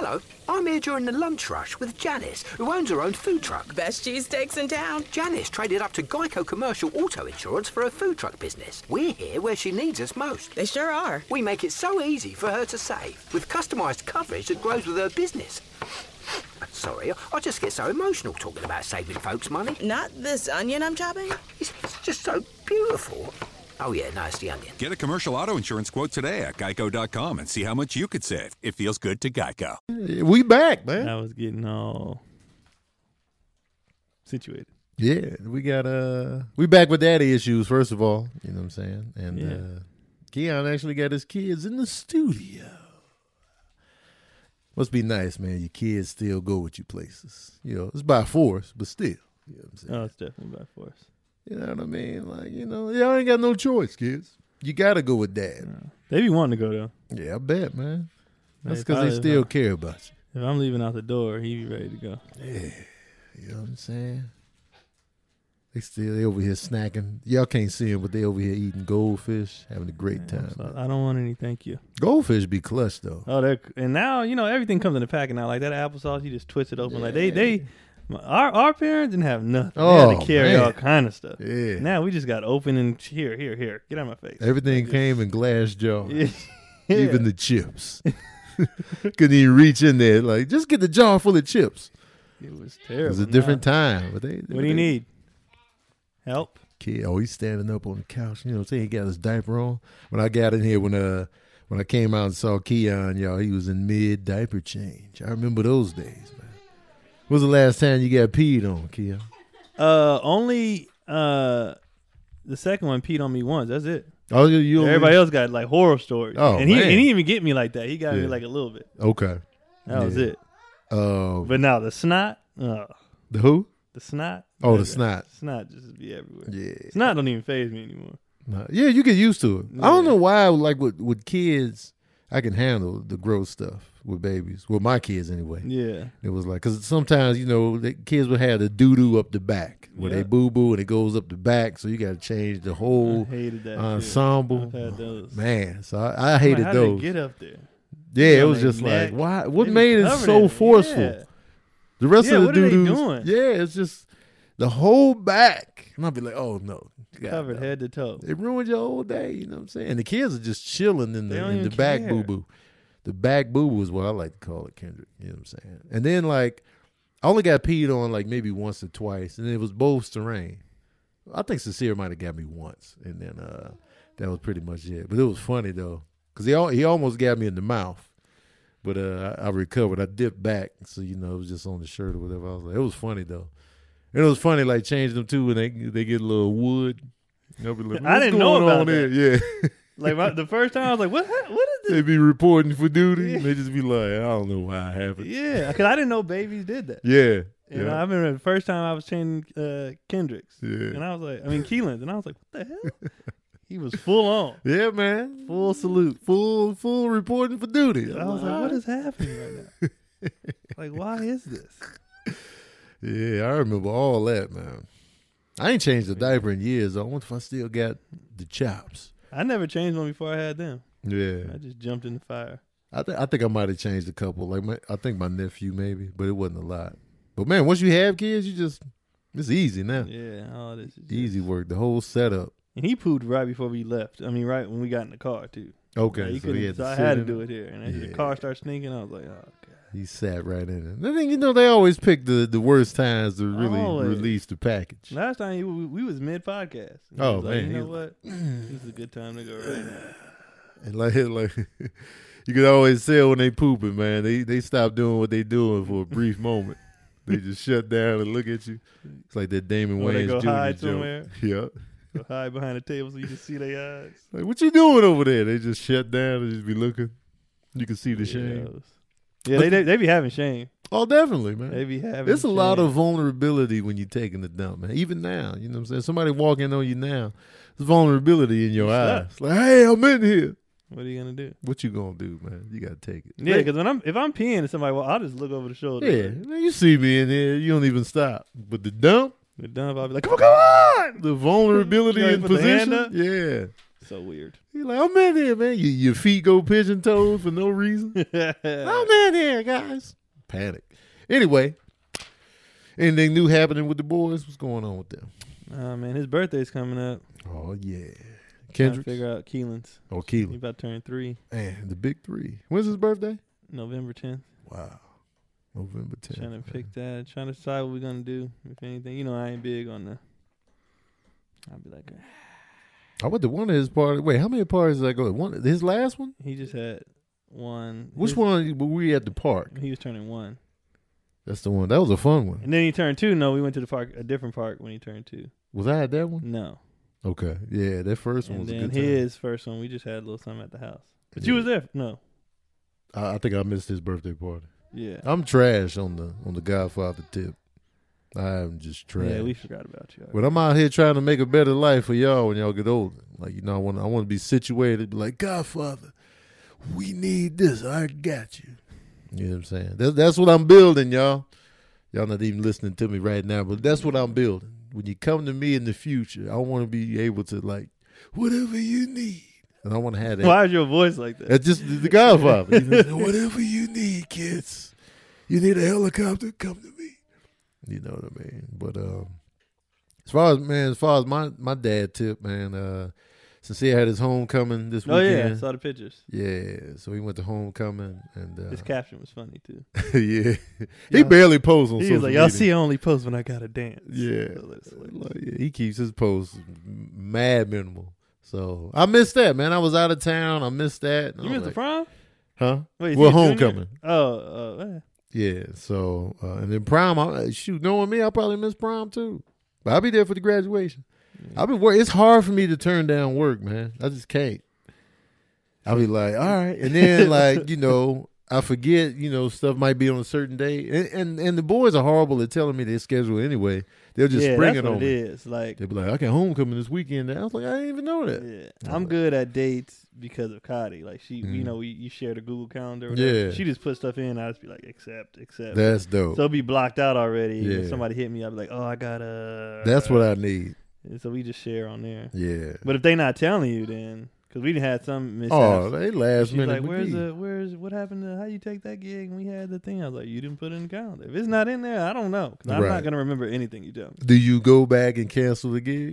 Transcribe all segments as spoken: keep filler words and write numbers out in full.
Hello, I'm here during the lunch rush with Janice, who owns her own food truck. Best cheesesteaks in town. Janice traded up to Geico Commercial Auto Insurance for her food truck business. We're here where she needs us most. They sure are. We make it so easy for her to save, with customised coverage that grows with her business. Sorry, I just get so emotional talking about saving folks money. Not this onion I'm chopping? It's, it's just so beautiful. Oh yeah, no, it's the onion. Get a commercial auto insurance quote today at geico dot com and see how much you could save. It feels good to Geico. We back, man. I was getting all situated. Yeah, we got uh we back with daddy issues, first of all. You know what I'm saying? And Yeah. uh Keon actually got his kids in the studio. Must be nice, man. Your kids still go with you places. You know, it's by force, but still. You know what I'm saying? Oh, it's definitely by force. You know what I mean? Like, you know, y'all ain't got no choice, kids. You gotta go with dad. Yeah. They be wanting to go though. Yeah, I bet, man. That's Hey, because they probably still not. care about you. If I'm leaving out the door, he be ready to go. Yeah. You know what I'm saying? They still they over here snacking. Y'all can't see them, but they over here eating goldfish, having a great Yeah, time. so I don't want any, thank you. Goldfish be clutch though. Oh, they're and now you know everything comes in a packet now. Like that applesauce, you just twist it open. Like they they our our parents didn't have nothing. They Oh, had to carry man. all kind of stuff. Yeah. Now we just got open and here here here. Get out of my face. Everything Like, came in glass jars. Yeah. Even the chips. Couldn't even reach in there. Like, just get the jar full of chips. It was It terrible. was a different Now, time. But they, What do you need? Help? Kid, oh, he's standing up on the couch. You know what I'm saying? He got his diaper on. When I got in here, when uh when I came out and saw Keon, y'all, he was in mid diaper change. I remember those days, man. When was the last time you got peed on, Keon? Uh, only uh, the second one peed on me once. That's it. Oh, you, you only- Everybody else got like horror stories. Oh, and he man. and he didn't even get me like that. He got me Yeah. like a little bit. Okay. That was Yeah. it. Uh, But now the snot, uh, the who? the snot. Oh, the that- snot. Snot just be everywhere. Yeah. Snot don't even faze me anymore. Nah, yeah, you get used to it. I don't Yeah. know why, like with, with kids, I can handle the gross stuff with babies. With my kids, anyway. Yeah. It was like, because sometimes, you know, the kids would have the doo doo up the back where Yeah. they boo boo and it goes up the back. So you got to change the I whole hated that. ensemble. Shit. I've had those. Man, so I, I I'm like, hated how did those. they get up there? Yeah, it on was their just neck. like, why? What They made it covered so it. forceful? Yeah. The rest Yeah, of the what are they doo doos. doing? Yeah, it's just the whole back. And I'll be like, oh, no. God, Covered no. head to toe. It ruined your whole day, you know what I'm saying? And the kids are just chilling in They the don't in the even back care. boo boo. The back boo boo is what I like to call it, Kendrick. You know what I'm saying? And then like I only got peed on like maybe once or twice, and it was both Serene. I think Sincere might have got me once, and then uh, that was pretty much it. But it was funny though, because he al- he almost got me in the mouth, but uh, I, I recovered. I dipped back, so you know it was just on the shirt or whatever. I was like, it was funny though. And it was funny, like changing them too when they they get a little wood. I'll be like, I "What's didn't know going about on that. here?" Yeah. Like my, the first time I was like, what? hap- What is They this? be reporting for duty. Yeah. And they just be like, I don't know why I happened. Yeah, because I didn't know babies did that. Yeah. You know, Yeah. I remember the first time I was changing uh, Kendricks, Yeah. and I was like, I mean Keelan's, and I was like, what the hell? He was full on, Yeah, man. full salute. Full full reporting for duty. I was like, what is happening right now? Like, why is this? Yeah, I remember all that, man. I ain't changed a diaper in years. I wonder if I still got the chops. I never changed one before I had them. Yeah. I just jumped in the fire. I think I think I might have changed a couple. Like my, I think my nephew maybe, but it wasn't a lot. But man, once you have kids, you just it's easy now. Yeah, all this is just- Easy work. The whole setup. And he pooped right before we left. I mean, right when we got in the car too. Okay, Like, he so couldn't- he had to so I sit had to in do it. it here, and as the Yeah. car started stinking, I was like, oh god. He sat right in it. I think you know they always pick the, the worst times to really Always. release the package. Last time we, we was mid podcast. Oh, like, man, you he know was- what? This is a good time to go right now. And like, like you can always tell when they pooping, man. They they stop doing what they doing for a brief moment. They just shut down and look at you. It's like that Damon Or they Wayans go Junior hide joke. somewhere. Yeah. Go hide behind the table so you can see their eyes. Like, what you doing over there? They just shut down and just be looking. You can see the shame. Yeah, they, they they be having shame. Oh, definitely, man. They be having. There's a lot shame. of vulnerability when you're taking the dump, man. Even now, you know what I'm saying? Somebody walking on you now, there's vulnerability in your You eyes. stuck. Like, hey, I'm in here. What are you gonna do? What you gonna do, man? You gotta take it. Yeah, because when I'm if I'm peeing at somebody, well, I'll just look over the shoulder. Yeah, man, you see me in here, you don't even stop. But the dump, The dump, I'll be like, come on, come on. the vulnerability You gotta in put the hand position, up? yeah. So weird. He's like, I'm in here, man. You, your feet go pigeon toes for no reason. I'm in here, guys. Panic. Anyway, anything new happening with the boys? What's going on with them? Oh man, his birthday's coming up. Oh yeah, Trying to Kendrick. figure out Keelan's. Oh, He Keelan. about to turn three, Man, the big three. When's his birthday? November tenth. Wow, November tenth. Trying to pick that. Trying to decide what we're gonna do. If anything, you know, I ain't big on the. I'll be like, I went to one of his parties. Wait, how many parties did I go to? One, his last one? he just had one. Which his- one were we at the park? He was turning one, That's the one. That was a fun one. and then he turned two. No, we went to the park, a different park when he turned two. Was I at that one? No, Okay. Yeah, that first one and was a then good time. his first one, we just had a little something at the house. But Yeah. you was there? No. I, I think I missed his birthday party. Yeah. I'm trash on the on the Godfather tip. I am just trash. Yeah, we forgot about you. But I'm out here trying to make a better life for y'all when y'all get older. Like, you know, I want I want to be situated, be like, Godfather, we need this. I got you. You know what I'm saying? That's that's what I'm building, y'all. Y'all not even listening to me right now, but that's what I'm building. When you come to me in the future, I want to be able to, like, whatever you need. And I want to have that. Why is your voice like that? That's just the, the Godfather. You know, whatever you need, kids. You need a helicopter, come to me. You know what I mean? But um, as far as man, as far as my, my dad tip, man, uh, Sincere had his homecoming this Oh yeah, I weekend. saw the pictures. Yeah, so he went to homecoming and uh, His caption was funny too. yeah, he Y'all- barely posts on He social was like, "Y'all media. see, I only post when I gotta dance." Yeah. So that's hilarious. Like, yeah, he keeps his posts mad minimal. So I missed that, man. I was out of town. I missed that. You missed the prom? Huh? Wait, is Well, he a junior? homecoming. Oh, uh, eh. Yeah, so uh, and then prom, I, shoot, knowing me, I probably miss prom too. But I'll be there for the graduation. I've been work. It's hard for me to turn down work, man. I just can't. I'll be like, all right, and then like you know, I forget, you know, stuff might be on a certain day, and and, and the boys are horrible at telling me their schedule anyway. They'll just yeah, spring that's it what on it me. is. Like, They'll be like, I got homecoming this weekend. I was like, I didn't even know that. yeah, I'm good at dates because of Cotty. Like she, Mhm. you know, we you share the Google Calendar. Or whatever. Yeah. She just put stuff in. I just be like, accept, accept. That's dope. So it'll be blocked out already. Yeah. If somebody hit me, I'll be like, oh, I gotta. That's what I need. And so we just share on there. Yeah. But if they not telling you, then because we didn't have some mishaps. Oh, they last She's minute. like, "Where's McGee. the where's what happened to how you take that gig?" And we had the thing. I was like, "You didn't put it in the calendar. If it's not in there, I don't know because I'm Right. not gonna remember anything you tell me." Do you go back and cancel the gig?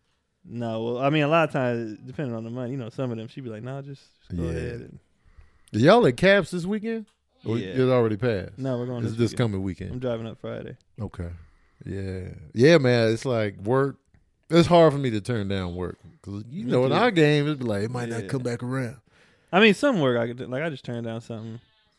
No, well, I mean, a lot of times, depending on the money, you know, some of them she'd be like, "No, just, just go Yeah. ahead." And, Did y'all at Caps this weekend? Or Yeah. it already passed? no, we're going It's this, this weekend. coming I'm weekend. driving up Friday. Okay. Yeah. Yeah, man. It's like work. It's hard for me to turn down work. Because, you Me know, in too. our game, it'd be like, it might Yeah. not come back around. I mean, some work I could do- like. I just turned down something.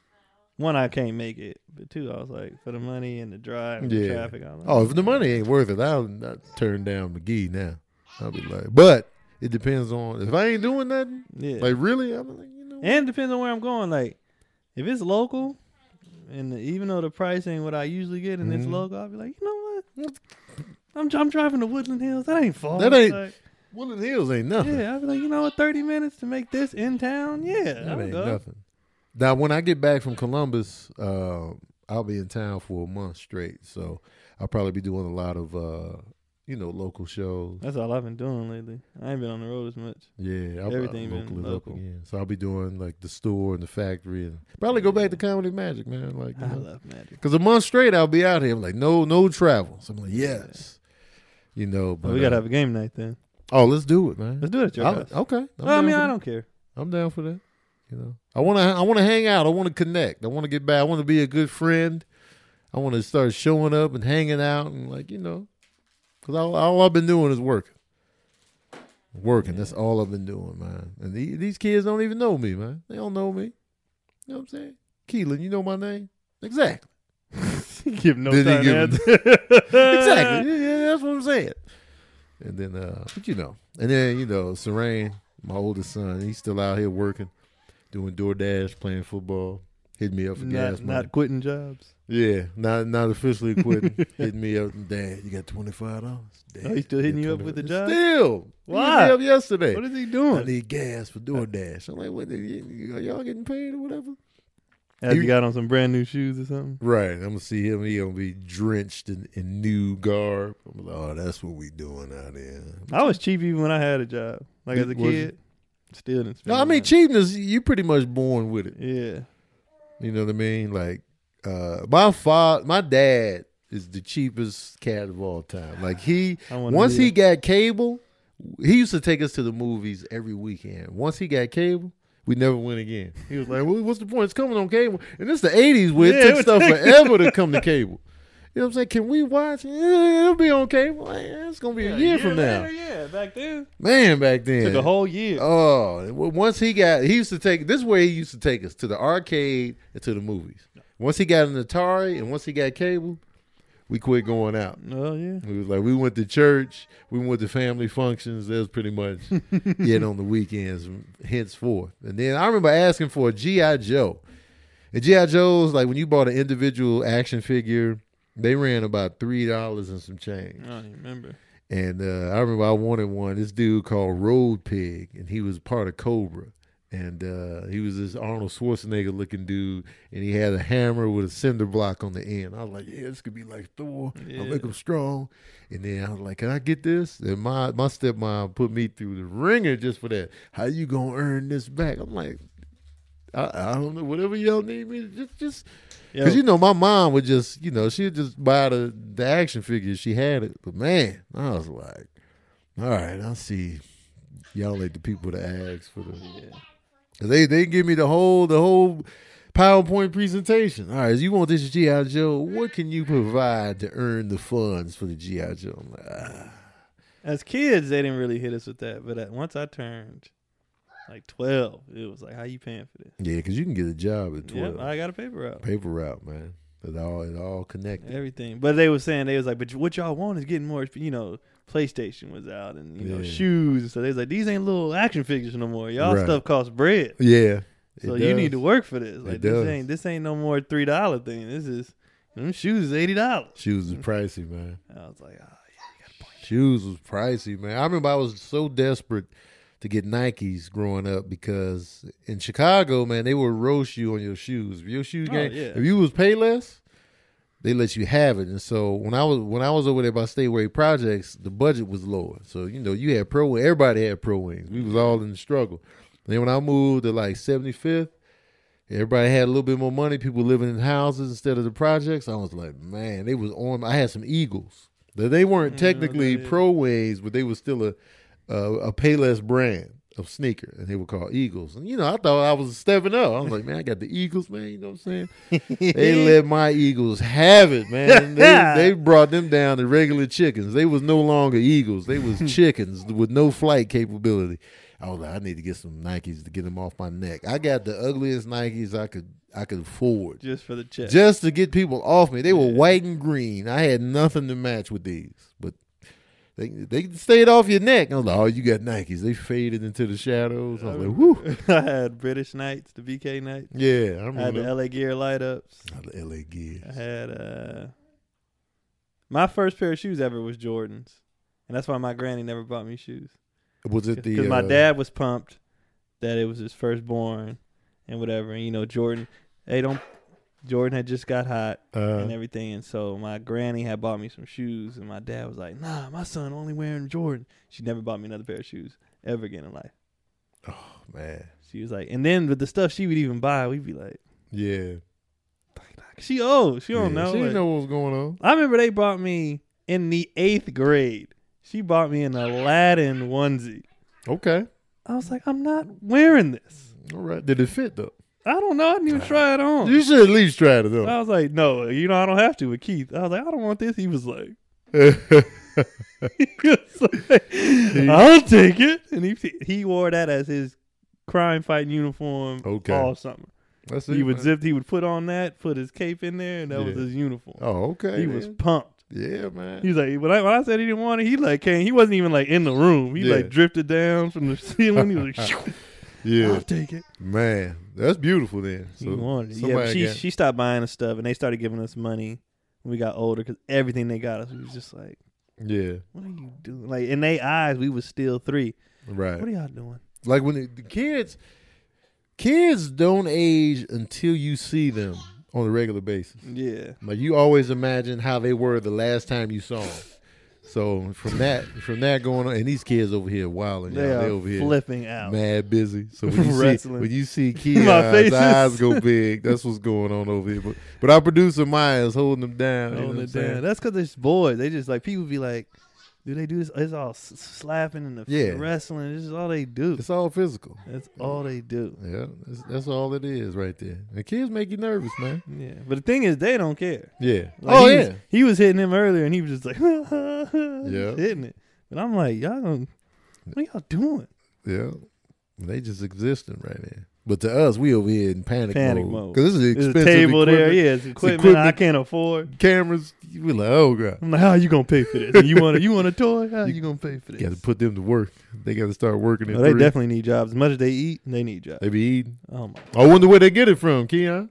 One, I can't make it, but two, I was like, for the money and the drive and the Yeah. traffic. I was like, Oh, if the money ain't worth it, I'll not turn down McGee now. I'll be like, but it depends on, if I ain't doing nothing, yeah. like really, I'm like, you know. And it depends on where I'm going. Like, if it's local, and even though the price ain't what I usually get, and it's Mhm. local, I'll be like, you know what? I'm I'm driving to Woodland Hills. That ain't far. That ain't- Like, Woodland Hills ain't nothing. yeah, I'll be like, you know what? Thirty minutes to make this in town. Yeah, That I'll ain't go. nothing. Now, when I get back from Columbus, uh, I'll be in town for a month straight. So I'll probably be doing a lot of, uh, you know, local shows. That's all I've been doing lately. I ain't been on the road as much. Yeah, I'll Everything I'll been local it local. up again. So I'll be doing like the store and the factory, and probably go back to Comedy Magic, man. Like, you I know. love magic. Because a month straight, I'll be out here. I'm like, no, no travel. So I'm like, yes, you know. But Well, we gotta uh, have a game night then. oh, let's do it, man. Let's do it at your I'll- house. okay. I'm Well, I down mean, for I that. don't care. I'm down for that. You know, I want to. I want to hang out. I want to connect. I want to get back. I want to be a good friend. I want to start showing up and hanging out and like you know, because all, all I've been doing is working, working. Yeah. That's all I've been doing, man. And the, these kids don't even know me, man. They don't know me. You know what I'm saying? Keelan, you know my name exactly. Give no Did he time give to him- answer. exactly. Yeah, yeah, that's what I'm saying. And then, uh, but you know, and then you know, Serene, my oldest son, he's still out here working, doing DoorDash, playing football, hitting me up for gas Not, money. not quitting jobs. Yeah, not not officially quitting. Hitting me up, Dad, you got twenty five dollars. Oh, he's still hitting you up with the job? Still, He Why? hit me up yesterday. What is he I doing? need gas for DoorDash. I'm like, what? Are y'all getting paid or whatever? Has he- he got on some brand new shoes or something? Right. I'm gonna see him. He gonna be drenched in, in new garb. I'm like, oh, that's what we doing out here. I was cheap even when I had a job. Like as a Was you? kid. Still didn't spend No, I no mean money. cheapness. You pretty much born with it. Yeah. You know what I mean? Like uh, my father, my dad is the cheapest cat of all time. Like he, I wanna once be he a- got cable, he used to take us to the movies every weekend. Once he got cable, we never went again. He was like, well, "What's the point? It's coming on cable." And it's the eighties where Yeah, it it took would stuff take- forever to come to cable. You know what I'm saying? Can we watch? Yeah, it'll be on cable. Like, yeah, it's gonna be a year from now. later, yeah, back then. Man, back then Took a whole year. Oh, well, once he got, he used to take, this is where he used to take us, to the arcade and to the movies. Once he got an Atari and once he got cable, we quit going out. Oh, yeah. We was like, we went to church, we went to family functions. That was pretty much it on the weekends, henceforth. And then I remember asking for a G I. Joe. And G I. Joe's, like when you bought an individual action figure, they ran about three dollars and some change. I don't even remember. And uh, I remember I wanted one. This dude called Road Pig, and he was part of Cobra. And uh, he was this Arnold Schwarzenegger looking dude, and he had a hammer with a cinder block on the end. I was like, yeah, this could be like Thor. Yeah. I'll make him strong. And then I was like, can I get this? And my, my stepmom put me through the ringer just for that. How you going to earn this back? I'm like, I, I don't know. Whatever y'all need me to just, just because, you know, my mom would just, you know, she'd just buy the, the action figures. She had it. But, man, I was like, all right, I'll see. Y'all ain't the people to ask for the. Yeah. They they give me the whole the whole PowerPoint presentation. All right, you want this G I. Joe? What can you provide to earn the funds for the G I. Joe? I'm like, ah. As kids, they didn't really hit us with that. But at, once I turned like twelve, it was like, how you paying for this? Yeah, because you can get a job at twelve. Yep, I got a paper route. Paper route, man. It all it all connected. Everything. But they were saying, they was like, but what y'all want is getting more, you know, PlayStation was out and, you know, Yeah. shoes. And so they was like, these ain't little action figures no more. Y'all Right. stuff costs bread. Yeah. So it you does. need to work for this. It Like this does. ain't this ain't no more three dollar thing. This is them shoes is eighty dollars. Shoes is pricey, man. I was like, oh yeah, you got a point. Shoes was pricey, man. I remember I was so desperate to get Nikes growing up because in Chicago, man, they would roast you on your shoes. If your shoes Oh, game, yeah. if you was Payless, they let you have it. And so when I was when I was over there by Stateway Projects, the budget was lower. So you know, you had Pro Wing. Everybody had Pro Wings. We was all in the struggle. And then when I moved to like seventy-fifth, everybody had a little bit more money. People living in houses instead of the projects. I was like, man, they was on. I had some Eagles. They they weren't technically yeah. Pro Wings, but they was still a a, a Payless brand of sneaker, and they were called Eagles. And you know, I thought I was stepping up. I was like, man, I got the Eagles, man. You know what I'm saying? They let my Eagles have it, man. They, they brought them down to regular chickens. They was no longer Eagles. They was chickens with no flight capability. I was like, I need to get some Nikes to get them off my neck. I got the ugliest Nikes I could I could afford Just for the check. just to get people off me. They were white and green. I had nothing to match with these, but they they stayed off your neck. I was like, oh, you got Nikes. They faded into the shadows. I was like, whoo. I had British Knights, the B K Knights. Yeah, I I had remember. the L A Gear light ups. Oh, the L A Gears. I had uh my first pair of shoes ever was Jordans. And that's why my granny never bought me shoes. Was it the? Because my uh, dad was pumped that it was his firstborn and whatever. And, you know, Jordan, they don't, Jordan had just got hot Uh, and everything. And so my granny had bought me some shoes. And my dad was like, nah, my son only wearing Jordan. She never bought me another pair of shoes ever again in life. Oh man, She was like, and then with the stuff she would even buy, we'd be like, yeah. she old. She don't yeah. know. She didn't Like, know what was going on. I remember they bought me in the eighth grade. She bought me an Aladdin onesie. Okay, I was like, I'm not wearing this. all right. Did it fit though? I don't know. I didn't even try it on. You should at least try it I though. was like, no, you know, I don't have to with Keith. I was like, I don't want this. He was like, he was like I'll take it. And he he wore that as his crime fighting uniform Okay. all summer. That's He it, would man. zip. He would put on that, put his cape in there, and that was Yeah. his uniform. Oh, okay. he was man. pumped. Yeah, man. He was like, when I, when I said he didn't want it, he like came. He wasn't even like in the room. He Yeah. like drifted down from the ceiling. He was like, I'll Yeah, take it. man. That's beautiful then. He So wanted it. Yeah, somebody but she got- she stopped buying us stuff, and they started giving us money when we got older because everything they got us, we was just like, yeah, what are you doing? Like in their eyes, we was still three. right. What are y'all doing? Like when the, the kids, kids don't age until you see them on a regular basis. Yeah, Like you always imagine how they were the last time you saw them. So from that, from that going on, and these kids over here wilding, They y'all. are They over here flipping out. mad busy. So when you see Wrestling. when you see My Keon's faces. eyes go big, that's what's going on over here. But but our producer Maya is holding them down. You know Holding what I'm it saying? down. That's because they're boys. They just like people be like, do they do this? It's all s- slapping and the Yeah. wrestling. This is all they do. It's all physical. That's all they do. Yeah, that's, that's all it is right there. The kids make you nervous, man. Yeah, but the thing is, they don't care. Yeah. Like, oh he yeah. was, he was hitting him earlier, and he was just like, Yeah. hitting it. But I'm like, y'all, gonna, what are y'all doing? Yeah. They just existing right there. But to us, we over here in panic, Panic mode. mode. Because this is There's expensive a table there. equipment. Yeah, it's equipment, equipment. I can't afford. Cameras. We like, oh god. I'm like, how you gonna pay for this? And you want a, you want a toy? How you gonna pay for this? Got to put them to work. They got to start working. At Oh, they three. definitely need jobs. As much as they eat, they need jobs. They be eating. Oh my! I wonder where they get it from, Keon.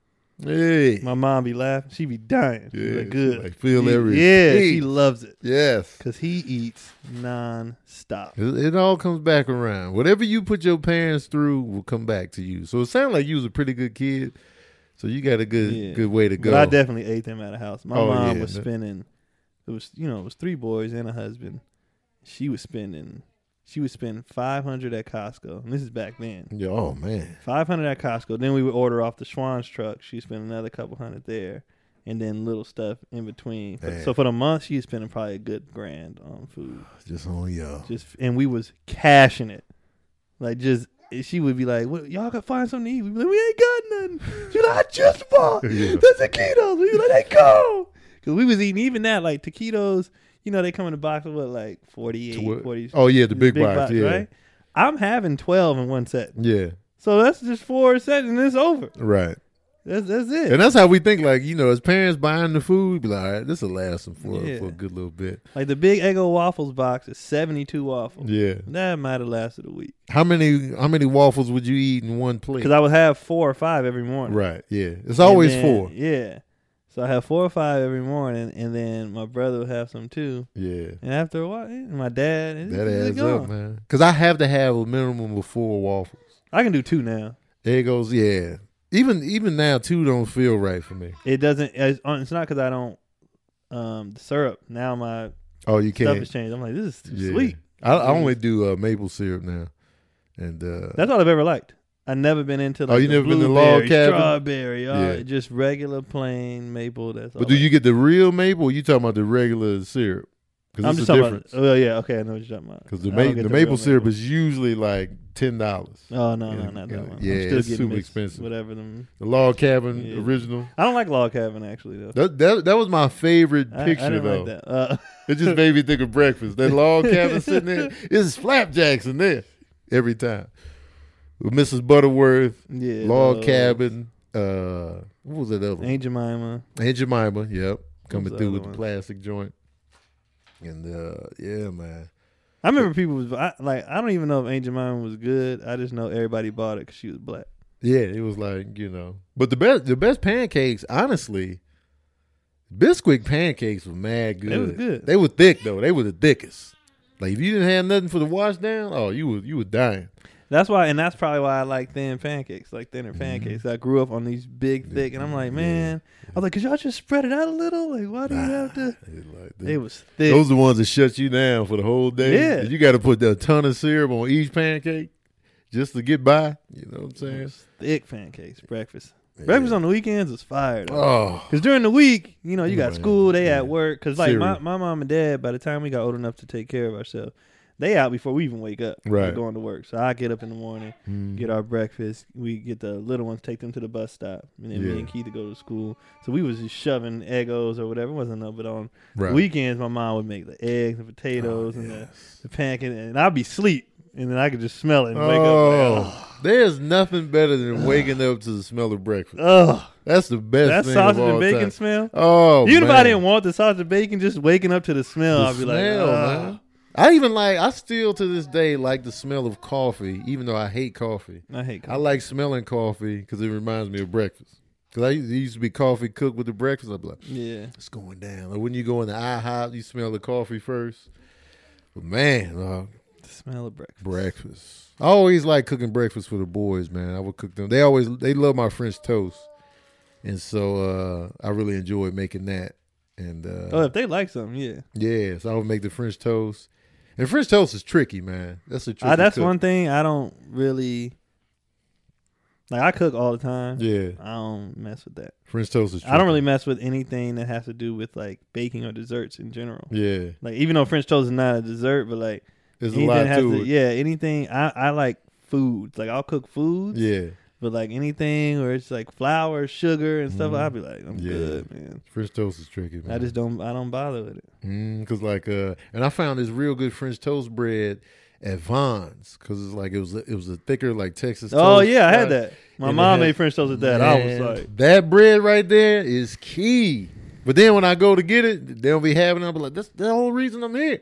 Hey. My mom be laughing. She be dying. She be Yeah, like, she good. like, feel She- every Yeah, piece. she loves it Yes. because he eats non-stop. It, it all comes back around. Whatever you put your parents through will come back to you. So it sounded like you was a pretty good kid. So you got a good Yeah. good way to go. But I definitely ate them at a house. My Oh, mom yeah. was spending. It was you know it was three boys and a husband. She was spending. She would spend five hundred at Costco, and this is back then. Yeah, oh man. Five hundred at Costco. Then we would order off the Schwann's truck. She spent another couple hundred there, and then little stuff in between. For- Damn. so for the month, she's spending probably a good grand on food. Just on y'all. Just and we was cashing it, like just. She would be like, "What y'all gotta find something to eat?" We'd be like, "We ain't got nothing." She like, "I just bought Yeah. the taquitos." We be like, "They go," because we was eating even that like taquitos. You know, they come in a box of what like forty-eight, Tw- forty. Oh yeah, the big, box, yeah. right? I'm having twelve in one set, Yeah. so that's just four sets and it's over. Right. That's that's it. And that's how we think, like, you know, as parents buying the food, be like, all right, this will last them for, Yeah. for a good little bit. Like the big Eggo waffles box is seventy-two waffles. Yeah. That might have lasted a week How many how many waffles would you eat in one plate? because I would have four or five every morning. Right, yeah. It's always And then- four. Yeah. So I have four or five every morning, and then my brother would have some too. Yeah. And after a while, and my dad, it, That it's adds gone. up, man. Because I have to have a minimum of four waffles. I can do two now. There goes, yeah. Even even now, two don't feel right for me. It doesn't. It's, it's not because I don't um the syrup. Now my Oh, you stuff can't. has changed. I'm like, this is too Yeah. sweet. I, I only do uh, maple syrup now. And uh, That's all I've ever liked. I never been into like Oh, you the never been to log blueberry, cabin? strawberry. Uh, Yeah. Just regular plain maple. That's all. but do I- you get the real maple or you talking about the regular syrup? Because I'm it's just a talking difference. about. Oh yeah, okay, I know what you're talking about. Because the, I don't ma- get the real maple syrup is usually like ten dollars. Oh no, Yeah, no, not that yeah, one. yeah, I'm still it's getting super mixed, expensive. Whatever them. The log cabin Yeah. original. I don't like log cabin actually though. That, that that was my favorite I, picture I didn't though. like that. Uh, It just made me think of breakfast. That log cabin sitting there. It's flapjacks in there every time. With Missus Butterworth, yeah, log those. cabin. Uh, what was that other one? Aunt Jemima. Aunt Jemima. Yep, coming the through other with one? the plastic joint. And uh, yeah, man. I remember people was I, like, I don't even know if Aunt Jemima was good. I just know everybody bought it because she was black. Yeah, it was like, you know. But the best, the best pancakes, honestly, Bisquick pancakes were mad good. They was good. They were thick though. They were the thickest. Like if you didn't have nothing for the wash down, oh, you were you were dying. That's why, and that's probably why I like thin pancakes, like thinner Mm-hmm. pancakes. I grew up on these big, thick, and I'm like, man, I was like, could y'all just spread it out a little? Like, why do you have to? It like, It was thick. those are the ones that shut you down for the whole day. Yeah. You got to put a ton of syrup on each pancake just to get by. You know what I'm It saying? was thick pancakes, breakfast. Breakfast on the weekends was fire. though. Oh, Because during the week, you know, you got Man, school, they yeah. at work. Because like my, Cereal. my mom and dad, by the time we got old enough to take care of ourselves, they out before we even wake up. Right. They're going to work. So I get up in the morning, Mm. get our breakfast. We get the little ones, take them to the bus stop, and then Yeah. me and Keith to go to school. So we was just shoving Eggos or whatever. It wasn't no, but on right. weekends, my mom would make the eggs and potatoes Oh, and the, yes. the pancake, and I'd be asleep, and then I could just smell it and wake Oh, up. Like, there's nothing better than waking up to the smell of breakfast. oh, That's the best that thing sausage of all and bacon time. smell. Oh, Even if I man. didn't want the sausage and bacon, just waking up to the smell, The I'd be smell, like, man. ah. I even like. I still to this day like the smell of coffee, even though I hate coffee. I hate I coffee. like smelling coffee because it reminds me of breakfast. Because I used, it used to be coffee cooked with the breakfast. I'd be like, Yeah. it's going down. Or when you go in the IHOP, you smell the coffee first. But man, uh, The smell of breakfast. breakfast. I always like cooking breakfast for the boys, man. I would cook them. They always they love my French toast, and so uh, I really enjoy making that. And uh, Oh, if they like something, yeah. yeah, so I would make the French toast. And French toast is tricky, man. That's a tricky. I, that's cook. one thing I don't really like. I cook all the time. Yeah, I don't mess with that. French toast is tricky. I don't really mess with anything that has to do with like baking or desserts in general. Yeah, Like even though French toast is not a dessert, but like there's a anything lot has to to, it. yeah, anything. I I like foods. Like I'll cook foods. Yeah, But like anything where it's like flour, sugar, and stuff, Mhm. I'll be like, I'm Yeah. good, man. French toast is tricky, man. I just don't. I don't bother with it. Mm, cause like uh, and I found this real good French toast bread at Vaughn's, cause it's like it was a, it was a thicker like Texas. Oh toast yeah, I had bread. that. My And it mom had- made French toast with that. I was Man, like, that bread right there is key. But then when I go to get it, they don't be having it. I'll be like, that's the whole reason I'm here.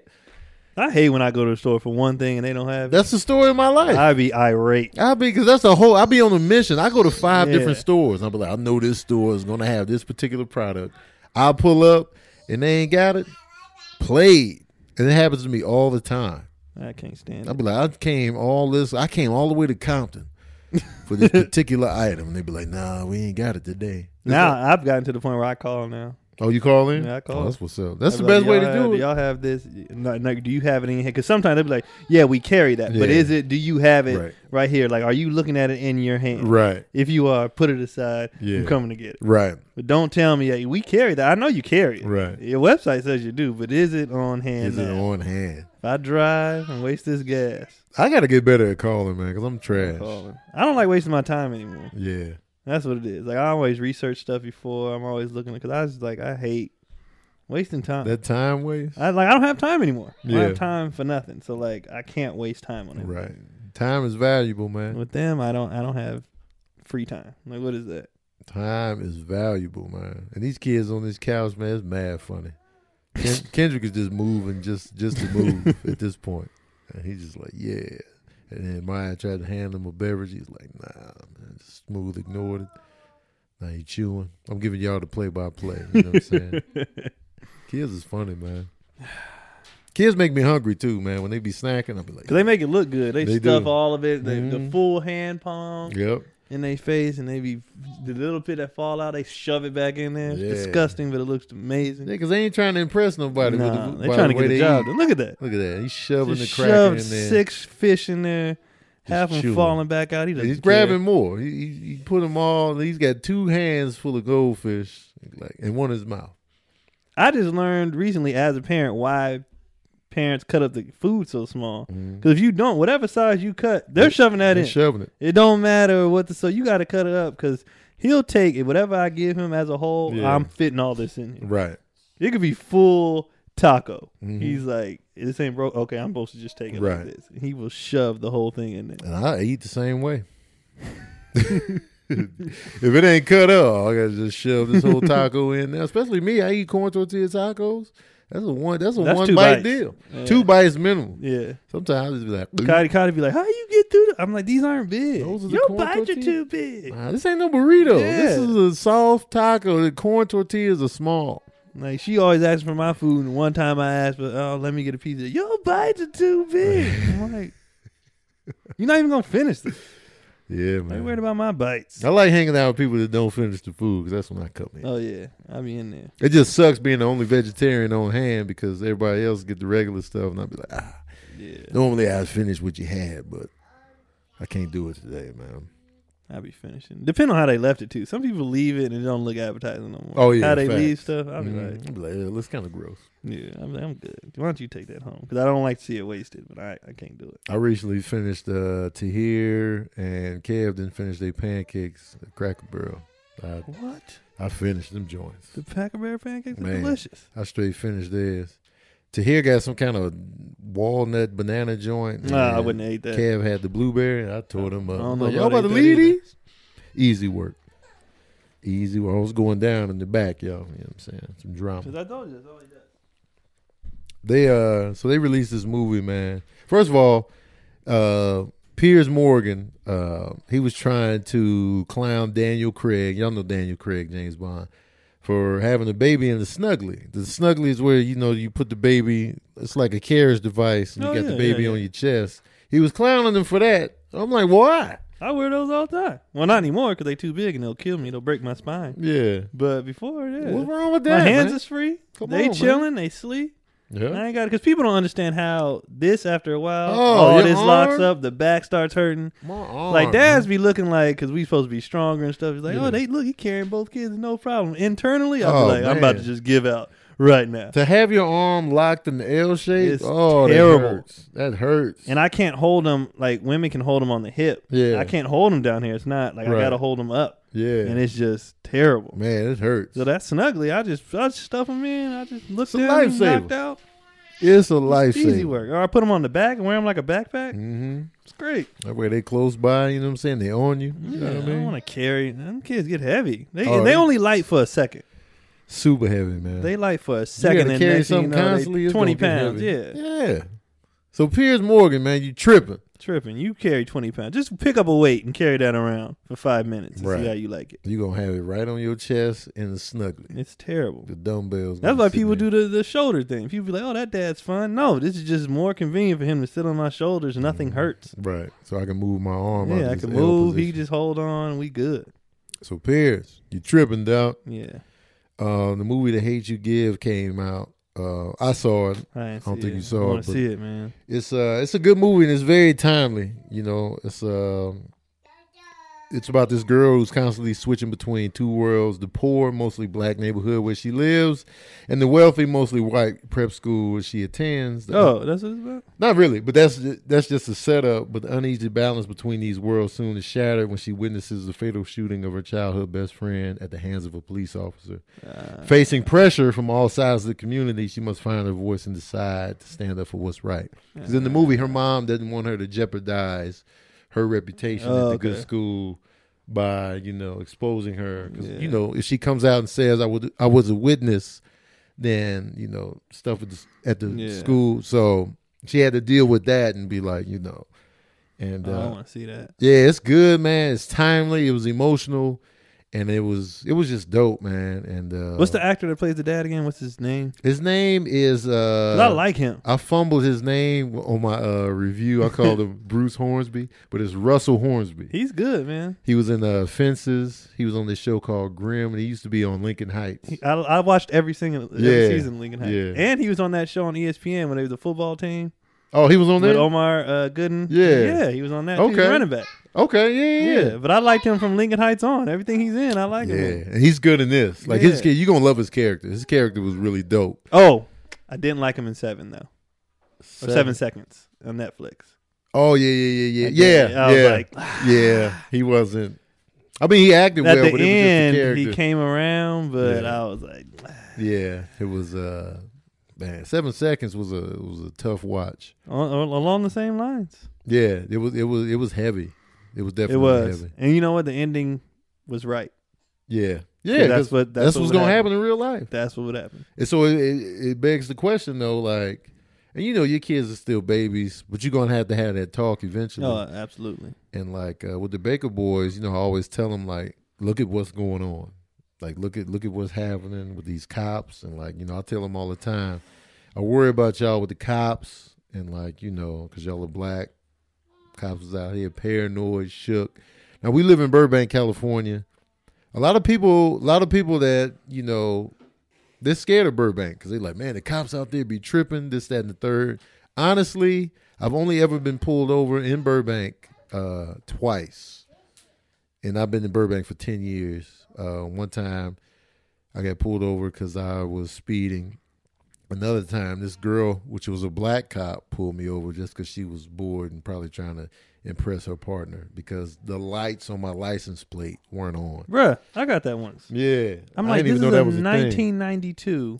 I hate when I go to the store for one thing and they don't have it. That's the story of my life. I'd be irate. I'll be because that's the whole. I'll be on a mission. I go to five Yeah. different stores. And I'll be like, I know this store is gonna have this particular product. I'll pull up and they ain't got it. Played, and it happens to me all the time. I can't stand I'll it. be like, I came all this. I came all the way to Compton for this particular item, and they be like, Nah, we ain't got it today. Now I've gotten to the point where I call now. Oh, you call in? Yeah, I call. Oh, that's what's up. That's I'd the be best like, way "Y'all to have- do it. Y'all have this? No, no, do you have it in here? Because sometimes they'll be like, yeah, we carry that, but Yeah. is it? Do you have it Right. right. here? Like, are you looking at it in your hand? Right, If you are, put it aside. Yeah. I'm coming to get it. right, But don't tell me hey, we carry that. I know you carry it. right. Your website says you do, but is it on hand? Is it now? on hand? If I drive and waste this gas, I got to get better at calling, man, because I'm trash. calling. I don't like wasting my time anymore. Yeah, That's what it is. Like I always research stuff before. I'm always looking because I was like I hate wasting time. that time waste. I like I don't have time anymore. I don't Yeah. have time for nothing. So like I can't waste time on it. Right, time is valuable, man. With them, I don't. I don't have free time. Like what is that? Time is valuable, man. And these kids on this couch, man, it's mad funny. Ken- Kendrick is just moving, just just to move at this point, and he's just like, yeah. And then Maya tried to hand him a beverage. He's like, nah, man, just smooth, ignored it. Now he chewing. I'm giving y'all the play by play. You know what I'm saying? Kids is funny, man. Kids make me hungry too, man. When they be snacking, I'll be like, Because they make it look good. They, They stuff do. all of it, the, the Mhm. full hand palm yep. in their face, and they be the little bit that fall out. They shove it back in there. It's Yeah. disgusting, but it looks amazing. Yeah, because they ain't trying to impress nobody. Nah, with the, they by trying to the way get the they job eat. done. Look at that. Look at that. He's shoving Just the cracker shoved in there. six fish in there, half them chewing. falling back out. He He's doesn't grabbing care. more. He, he, he put them all. He's got two hands full of goldfish, like, and one in his mouth. I just learned recently as a parent why parents cut up the food so small. Because Mhm. if you don't, whatever size you cut, they're shoving that He's in. shoving it. It don't matter what the so you got to cut it up because he'll take it. Whatever I give him as a whole, Yeah. I'm fitting all this in here. Right. It could be full taco. Mhm. He's like, this ain't broke. Okay, I'm supposed to just take it Right. like this. He will shove the whole thing in there. And I eat the same way. If it ain't cut up, I gotta just shove this whole taco in there. Especially me, I eat corn tortilla tacos. That's a one. That's a That's one two bite bites. deal. Yeah. Two bites minimum. Yeah. Sometimes it's like, Cotty Cotty be like, how you get through that? I'm like, these aren't big. Those are the Your corn bites are tortillas? too big. nah, this ain't no burrito. This Yeah. is a soft taco. The corn tortillas are small. Like she always asks for my food, and one time I asked, "But oh, let me get a piece of it." Your bites are too big. I'm like, you're not even gonna finish this. Yeah, I ain't man. worried about my bites. I like hanging out with people that don't finish the food because that's when I come in. Oh yeah, I be in there. It just sucks being the only vegetarian on hand because everybody else get the regular stuff, and I'll be like, ah. Yeah, Normally I'd finish what you had, but I can't do it today, man. I be finishing. Depending on how they left it too. Some people leave it and it don't look appetizing no more. Oh, yeah, how they facts. leave stuff. I be Mhm. like, I'll be like, yeah, that's kind of gross. yeah, I'm, I'm good. Why don't you take that home? Because I don't like to see it wasted, but I I can't do it. I recently finished uh, Tahir and Kev didn't finish their pancakes at Cracker Barrel. I, What? I finished them joints. The Packer Bear pancakes are Man. delicious. I straight finished theirs. Tahir got some kind of walnut banana joint. Nah, I and wouldn't have ate that. Kev had the blueberry. I tore them up. I don't I'm know like, if y'all I'd about to ate that leave either. these? Easy work. Easy work. I was going down in the back, y'all. You know what I'm saying? Some drama. Because I told you, that's all he does. They uh so they released this movie, man. First of all, uh Piers Morgan, uh, he was trying to clown Daniel Craig. Y'all know Daniel Craig, James Bond, for having a baby in the Snuggly. The Snuggly is where, you know, you put the baby, it's like a carriage device, and you Oh, got yeah, the baby yeah, on yeah. your chest. He was clowning him for that. I'm like, why? I wear those all the time. Well, not anymore because they too big and they'll kill me. They'll break my spine. Yeah. But before, yeah. What's wrong with My that, hands man? is free. Come they on, chilling. man. They sleep. Yeah. I ain't got it because people don't understand how this after a while, Oh, all your this locks arm? up. The back starts hurting. My arm, Like dads man. be looking like because we supposed to be stronger and stuff. He's like, Yeah. oh, they look, he carrying both kids, no problem. Internally, I'll Oh, be like, I'm about man. to just give out right now. To have your arm locked in the L shape, It's oh, terrible. that hurts. That hurts. And I can't hold them like women can hold them on the hip. Yeah. I can't hold them down here. It's not like I Right. got to hold them up, yeah, and it's just terrible. man, it hurts. So that's snuggly. I just I just stuff them in. I just look It's a down, and lifesaver. knocked out. It's a It's easy lifesaver. work. Or I put them on the back and wear them like a backpack. Mm-hmm. It's great. That way they close by. You know what I'm saying? They on you. You know Yeah, what I I don't mean? want to carry. Them kids get heavy. They Oh, they they- only light for a second. Super heavy, man. They light for a you second gotta and carry next thing you something know, they constantly. it's twenty gonna get pounds. heavy. Yeah, yeah. So Piers Morgan, man, you tripping? tripping. You carry twenty pounds. Just pick up a weight and carry that around for five minutes and Right. see how you like it. You gonna have it right on your chest and the snuggly. It's terrible. The dumbbells. That's gonna why sit people there. do the, the shoulder thing. People be like, oh, that dad's fun. No, this is just more convenient for him to sit on my shoulders and nothing hurts. Right. So I can move my arm. out Yeah, I this can L move. He position. just hold on. We good. So Piers, you tripping, dog? Yeah. Uh, the movie The Hate You Give came out. Uh, I saw it. I, ain't don't see think it. you saw I it, want to but- see it, man. It's uh, it's a good movie and it's very timely. You know, it's um, it's about this girl who's constantly switching between two worlds: the poor, mostly black neighborhood where she lives, and the wealthy, mostly white prep school where she attends. The- Oh, that's what it's about? Not really, but that's that's just a setup. But the uneasy balance between these worlds soon is shattered when she witnesses the fatal shooting of her childhood best friend at the hands of a police officer. Uh, Facing pressure from all sides of the community, she must find her voice and decide to stand up for what's right. Because in the movie, her mom doesn't want her to jeopardize her reputation Oh, at the okay. good school by, you know, exposing her. Because, Yeah. you know, if she comes out and says, I, would, I was a witness, then, you know, stuff at the, at the Yeah. school. So she had to deal with that and be like, you know. And I uh, want to see that. yeah, it's good, man. It's timely. It was emotional. And it was it was just dope, man. And uh, What's the actor that plays the dad again? What's his name? his name is 'Cause uh I like him. I fumbled his name on my uh, review. I called him Bruce Hornsby, but it's Russell Hornsby. He's good, man. He was in uh, Fences. He was on this show called Grimm, and he used to be on Lincoln Heights. He, I, I watched every single every Yeah. season of Lincoln Heights. Yeah. And he was on that show on E S P N when they was the football team Oh, he was on with there. Omar uh, Gooden. Yeah. Yeah, he was on that. Okay. He's running back. Okay, yeah, yeah, Yeah. yeah. But I liked him from Lincoln Heights on. Everything he's in, I like Yeah, him. in. and he's good in this. Like his Yeah. kid, you gonna love his character. His character was really dope. Oh, I didn't like him in Seven though. Or Seven Seconds on Netflix. Oh yeah, yeah, yeah, I yeah, yeah, did. I was yeah. like, yeah, he wasn't. I mean, he acted at well, the but end, it was just the he character. came around, but Yeah. I was like, Yeah, it was. uh Man, Seven Seconds was a was a tough watch. on, on- along the same lines. Yeah, it was. It was. It was heavy. It was It definitely was. heavy. And you know what? The ending was right. Yeah, yeah. that's 'cause what- that's that's what what's would gonna happen. happen in real life. That's what would happen. And so it, it, it begs the question though, like, and you know, your kids are still babies, but you're gonna have to have that talk eventually. Oh, absolutely. And like uh, with the Baker boys, you know, I always tell them like, look at what's going on. Like, look at look at what's happening with these cops, and like, you know, I tell them all the time, I worry about y'all with the cops, and like, you know, because y'all are black. Cops is out here paranoid, shook. Now we live in Burbank, California. A lot of people, a lot of people that you know, they're scared of Burbank because they're like, man, the cops out there be tripping, this, that, and the third. Honestly, I've only ever been pulled over in Burbank uh, twice, and I've been in Burbank for ten years. Uh, one time, I got pulled over because I was speeding. Another time, this girl, which was a black cop, pulled me over just because she was bored and probably trying to impress her partner because the lights on my license plate weren't on. Bruh, I got that once. Yeah, I'm I like, didn't this even know is that a was a thing. nineteen ninety-two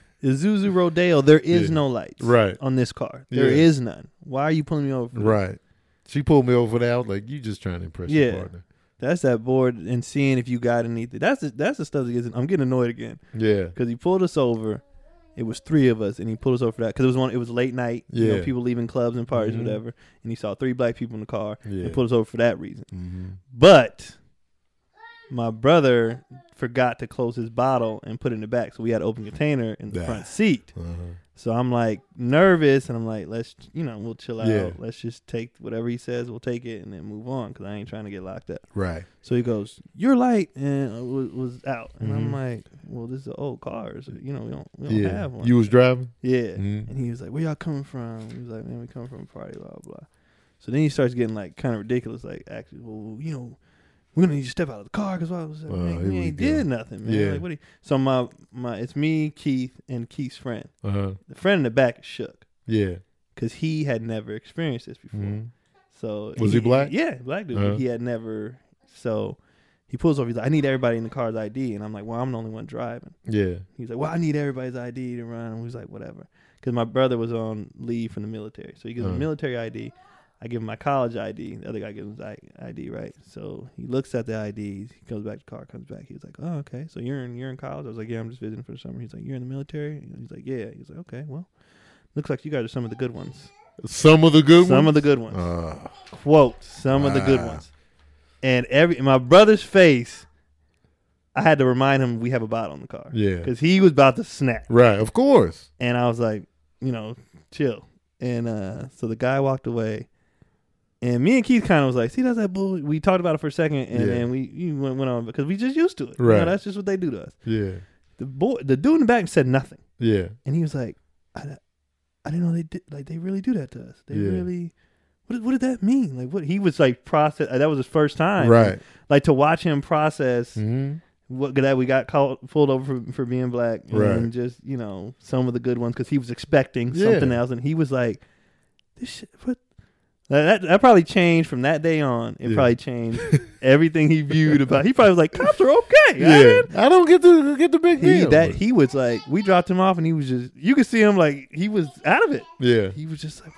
Isuzu Rodeo. There is Yeah. no lights Right. on this car. There Yeah. is none. Why are you pulling me over? for that? Right. She pulled me over for that. I was like, you just trying to impress Yeah. your partner. That's that board and seeing if you got anything. That's the, that's the stuff that gets. I'm getting annoyed again Yeah. because he pulled us over. It was three of us, and he pulled us over for that because it was one. It was late night. You know, Yeah. people leaving clubs and parties, Mhm. or whatever. And he saw three black people in the car Yeah. and pulled us over for that reason. Mm-hmm. But my brother forgot to close his bottle and put it in the back, so we had an open container in the Nah. front seat. Uh-huh. So I'm like nervous, and I'm like, let's, you know, we'll chill out. Yeah. Let's just take whatever he says, we'll take it, and then move on, because I ain't trying to get locked up. Right. So he goes, your light and was, was out, and I'm Mhm. like, well, this is an old car, so, you know, we don't, we don't Yeah. have one. You was driving? Yeah. Mhm. And he was like, where y'all coming from? He was like, man, we come from a party, blah, blah, blah. So then he starts getting like kind of ridiculous, like, actually, well, you know, we're gonna need you to step out of the car because I was like, Oh, man, here we we ain't go. did nothing, man. Yeah. Like, what? Do you, so my my it's me, Keith, and Keith's friend. Uh-huh. The friend in the back is shook Yeah. because he had never experienced this before. Mhm. So Was he black? Yeah, black dude. Uh-huh. He had never. So he pulls over. He's like, I need everybody in the car's I D, and I'm like, well, I'm the only one driving. Yeah. He's like, well, I need everybody's I D to run. And we was like, whatever, because my brother was on leave from the military, so he gives Uh-huh. him military I D. I give him my college I D. The other guy gives him his I D, right? So he looks at the I Ds. He goes back to the car, comes back. He was like, oh, okay. So you're in you're in college? I was like, yeah, I'm just visiting for the summer. He's like, you're in the military? And he's like, yeah. He's like, okay, well, looks like you guys are some of the good ones. Some of the good some ones? of the good ones. Uh, Quote, some of the good Wow. ones. And every my brother's face, I had to remind him we have a bottle in the car. Yeah. Because he was about to snap. right. Of course. And I was like, you know, chill. And uh, so the guy walked away. And me and Keith kind of was like, see, that's that bull. We talked about it for a second, and Yeah. then we you went, went on because we just used to it. You Right. know, that's just what they do to us. Yeah. The boy, the dude in the back said nothing, Yeah. and he was like, I, I didn't know they did. Like they really do that to us. They Yeah. really. What did, what did that mean? Like what he was like process. That was his first time, Right. Like to watch him process Mm-hmm. what that we got called pulled over for, for being black, Right. and just you know some of the good ones because he was expecting Yeah. something else, and he was like, "This shit, what?" That, that that probably changed from that day on. It Yeah. probably changed everything he viewed about. He probably was like, "Cops are okay." Yeah. man." I don't get the get the big He deal. that but- he was like, we dropped him off, and he was just. You could see him like he was out of it. yeah. He was just like,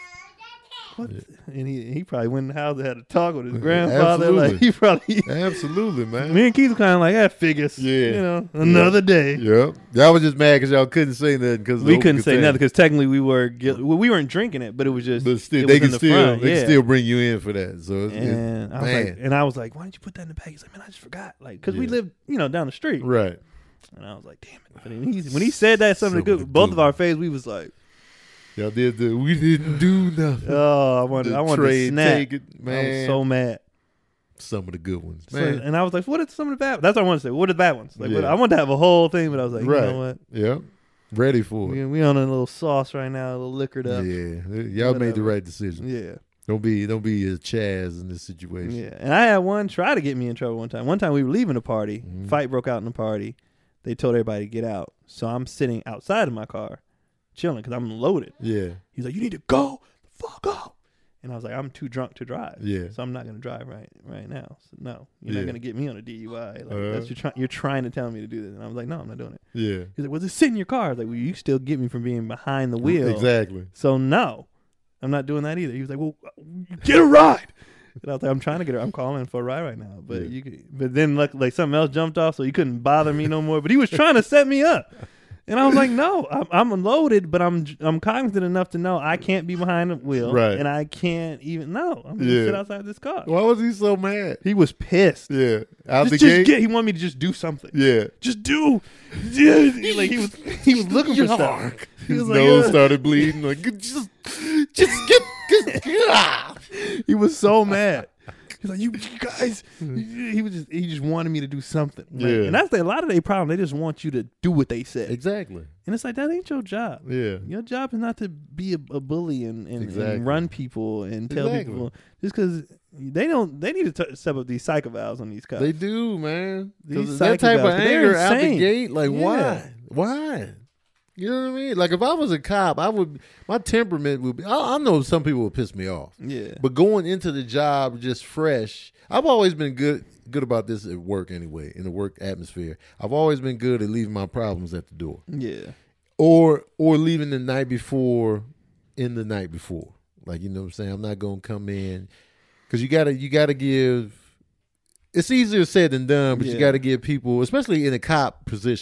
"What?" The f-? What? And he he probably went in the house and had a talk with his grandfather. Like Absolutely. he probably. Absolutely, man. Me and Keith were kind of like, that figures. Yeah. You know, another day. Yep. Y'all was just mad because y'all couldn't say nothing because We couldn't say nothing because technically we were guilty. Well, we weren't drinking it, but it was just. But still, it they was in can the still front, they yeah. can still bring you in for that. So it's, And I was man. like, and I was like, why didn't you put that in the bag? He's like, man, I just forgot, like, because we Yeah. lived, you know, down the street. it's, right. And I was like, damn it. But when he, when he said that, some of the Some of good, the both good of our ones. faces, we was like, Y'all did the we didn't do nothing. oh, I wanted, The I wanted trade, to snap. take it, I man. was so mad. Some of the good ones, So- man. and I was like, what are some of the bad? That's what I want to say. What are the bad ones? Like, what, Yeah. I wanted to have a whole thing, but I was like, right. you know what? Yep. Ready for We, it. we on a little sauce right now, a little liquored up. Yeah. Y'all made the Whatever. right decision. Yeah. Don't be don't be a Chaz in this situation. Yeah, and I had one try to get me in trouble one time. One time we were leaving a party, Mhm. fight broke out in the party. They told everybody to get out, so I'm sitting outside of my car, chilling because I'm loaded. Yeah. He's like, "You need to go the fuck up," and I was like, "I'm too drunk to drive, Yeah. so I'm not gonna drive right right now. So no, you're Yeah. not gonna get me on a D U I. Like, Uh-huh. that's you're trying you're trying to tell me to do this." And I was like, "No, I'm not doing it." Yeah. He's like, "Well, just sit in your car." I was like, "Well, you still get me from being behind the wheel, Exactly. so no, I'm not doing that either." He was like, "Well, get a ride." And I was like, I'm trying to get her. I'm calling for a ride right now, but Yeah. you could, but then luck, like something else jumped off, so he couldn't bother me no more. But he was trying to set me up, and I was like, no, I'm, I'm loaded, but I'm I'm cognizant enough to know I can't be behind the wheel, Right. and I can't even no. I'm gonna Yeah. sit outside this car. Why was he so mad? He was pissed. Yeah. Out Just, the just gate. get. He wanted me to just do something. Yeah. Just do. Yeah. Like he was he was looking for stuff. He His was like, nose "Uh." started bleeding. Like just, just get, just, ah. He was so mad. He's like, you, you guys. He was just he just wanted me to do something. Like, Yeah. and that's the, a lot of their problem. They just want you to do what they said. Exactly. And it's like that ain't your job. Yeah. Your job is not to be a, a bully and, and, Exactly. and run people and tell Exactly. people just because they don't. They need to t- step up these psych evals on these cops. They do, man. 'Cause These that type of psychopaths, they're anger out the insane. gate, like Yeah. why? Why? You know what I mean? Like if I was a cop, I would. My temperament would be. I, I know some people would piss me off, yeah, but going into the job just fresh, I've always been good. Good about this at work anyway. In the work atmosphere, I've always been good at leaving my problems at the door, yeah, or or leaving the night before, in the night before. Like you know what I'm saying. I'm not gonna come in because you gotta you gotta give. It's easier said than done, but Yeah. you got to give people, especially in a cop position,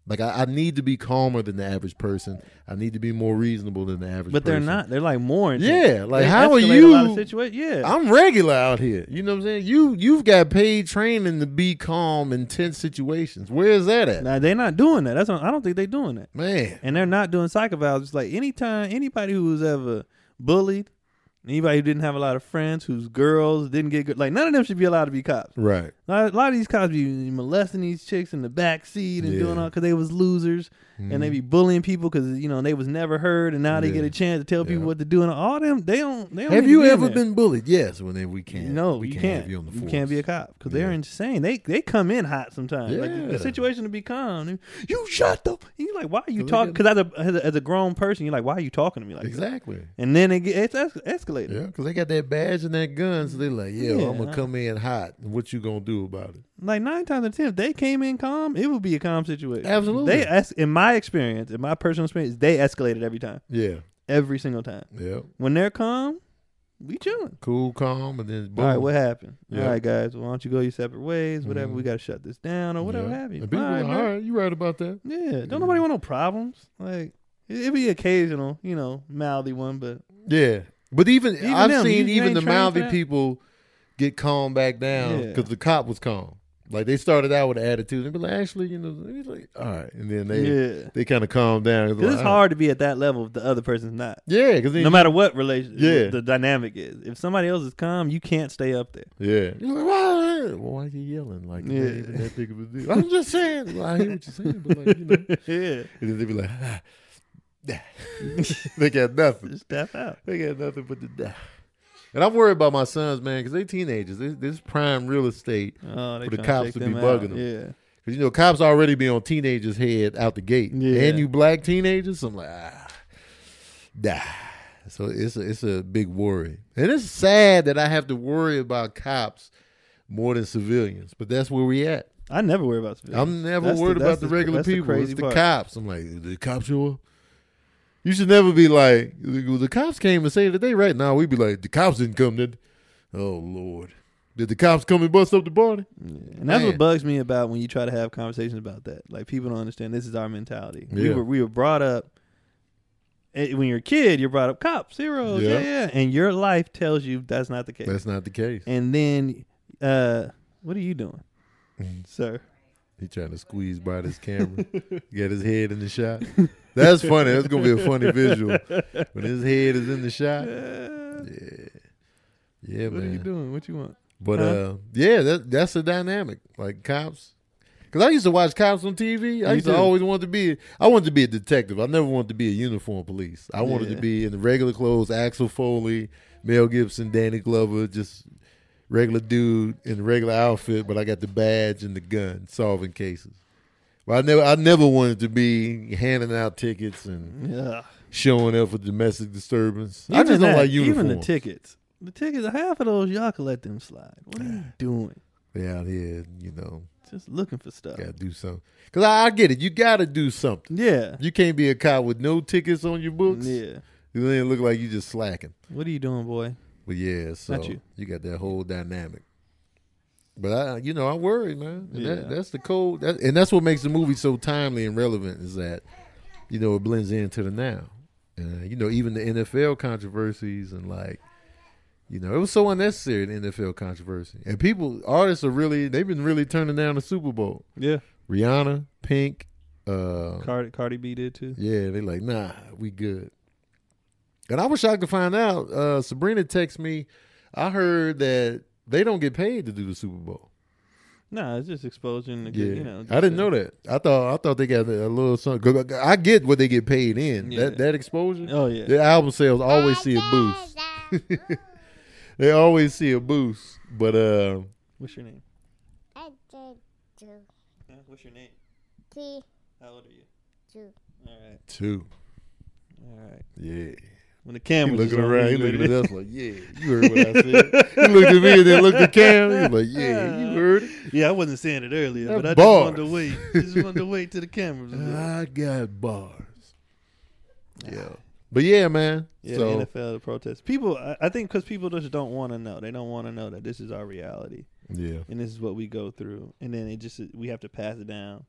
Like I, I need to be calmer than the average person. I need to be more reasonable than the average. But they're person. not. They're like more. Intense. Yeah, like They how are escalate a lot of you? situa- yeah, I'm regular out here. You know what I'm saying? You you've got paid training to be calm in tense situations. Where is that at, now they're not doing that. That's what, I don't think they're doing that. man? And they're not doing psychovals. It's like anytime anybody who was ever bullied, anybody who didn't have a lot of friends, whose girls didn't get good, like none of them should be allowed to be cops. Right. A lot, a lot of these cops be molesting these chicks in the back seat and Yeah. doing all because they was losers, and they be bullying people because you know they was never heard, and now they Yeah. get a chance to tell people Yeah. what to do. And all them, they don't. They don't Have need you to be in ever there. been bullied? Yes. Well, then we can't. No, we you can't. can't. Have you on the You force. can't be a cop because they're Yeah. insane. They they come in hot sometimes. Like the, Yeah. the situation to be calm. You shut up. And you're like, why are you Cause they talking? get- Because as a, as a as a grown person, you're like, why are you talking to me like that? Exactly. And then it gets it's es- escalated. Yeah, because they got that badge and that gun, so they're like, "Yeah, Yeah. I'm gonna come in hot. And what you gonna do about it?" Like nine times out of ten, if they came in calm, it would be a calm situation. Absolutely. They, es- in my experience, in my personal experience, they escalated every time, Yeah. every single time. Yeah. When they're calm, we chilling. Cool, calm, and then boom. All right, what happened? Yeah. All right, guys, why don't you go your separate ways? Whatever, Mhm. we got to shut this down or whatever Yeah. have you. And people All right, like, man. all right, you right about that. Yeah, don't nobody want no problems. Like it, it be occasional, you know, mouthy one, but Yeah, but even, Even I've them, seen you- you even ain't the trained for mouthy that? people get calmed back down Yeah. because the cop was calm. Like they started out with an attitude, and be like, actually, you know, he's like, all right, and then they yeah, they kind of calm down. It's, because like, it's all right. hard to be at that level if the other person's not. Yeah, because No matter what relation, Yeah. the dynamic is. If somebody else is calm, you can't stay up there. yeah, you're like, why? Well, why are you yelling? Like, yeah. Yeah. Not even that big of a deal. I'm just saying. Well, I hear what you're saying, but like, you know, Yeah, and then they be like, ah, nah. They got nothing. just tap out. They got nothing but the die. And I'm worried about my sons, man, because they teenagers. This, this prime real estate. Oh, they For the tryna cops check to be them out. bugging them. Yeah, Because, you know, cops already be on teenagers' head out the gate. Yeah. And you black teenagers, I'm like, ah, nah. So it's a, it's a big worry. And it's sad that I have to worry about cops more than civilians. But that's where we at. I never worry about civilians. I'm never That's worried the- about that's the the- regular that's the people. crazy It's the part. cops. I'm like, did the cops show up? You should never be like, the cops came and say that they right now. We'd be like, the cops didn't come, did they? Oh, Lord. Did the cops come and bust up the party? Yeah. And that's Man. what bugs me about when you try to have conversations about that. Like people don't understand this is our mentality. We Yeah. were we were brought up. eh, When you're a kid, you're brought up cops, heroes, yeah. Yeah. yeah, and your life tells you that's not the case. That's not the case. And then, uh, what are you doing, Mm-hmm. sir? He trying to squeeze by this camera, get his head in the shot. That's funny. That's gonna be a funny visual when his head is in the shot. Yeah, yeah, What are you man. doing? What you want? But Huh? uh, yeah, that that's the dynamic. Like cops, because I used to watch cops on T V. I Me used to too. always want to be. I wanted to be a detective. I never wanted to be a uniform police. I wanted Yeah. to be in the regular clothes. Axel Foley, Mel Gibson, Danny Glover, just regular dude in the regular outfit. But I got the badge and the gun, solving cases. But I never, I never wanted to be handing out tickets and Yeah. showing up for domestic disturbance. I Even just don't that, like uniforms. Even the tickets. The tickets, half of those, y'all can let them slide. What are you doing? They out here, you know, Just looking for stuff. gotta do something. Because I, I get it. You gotta do something. Yeah. You can't be a cop with no tickets on your books. Yeah. It then look like you just slacking. What are you doing, boy? But yeah, so Not you. you got that whole dynamic. But I, you know, I'm worried, man. And Yeah. that, that's the code, that, and that's what makes the movie so timely and relevant. Is that, you know, it blends into the now. Uh, you know, even the N F L controversies and like, you know, it was so unnecessary, the N F L controversy. And people, artists are really, they've been really turning down the Super Bowl. Yeah. Rihanna, Pink, uh, Cardi, Cardi B did too. yeah, they like, nah, we good. And I was shocked to find out, uh, Sabrina texted me, I heard that they don't get paid to do the Super Bowl. Nah, it's just exposing. The, Yeah, you know, I didn't know that. I thought I thought they got a, a little something. 'Cause I I get what they get paid in. Yeah. That that exposure. Oh yeah. Their album sales always see a boost. They always see a boost. But uh, What's your name? I did two. Huh? What's your name? T How old are you? two. All right. two, All right. yeah. When the He camera's looking on, around. He you looking ready? at us like, yeah. You heard what I said. He looked at me and then looked at Cam. He was like, yeah, you heard it. Yeah, I wasn't saying it earlier, That but I bars. just wanted to wait. Just wanted to wait till the cameras. was on. I got bars. Yeah. But yeah, man. Yeah, so the N F L, the protests. People, I, I think, because people just don't want to know. They don't want to know that this is our reality yeah. and this is what we go through, and then it just we have to pass it down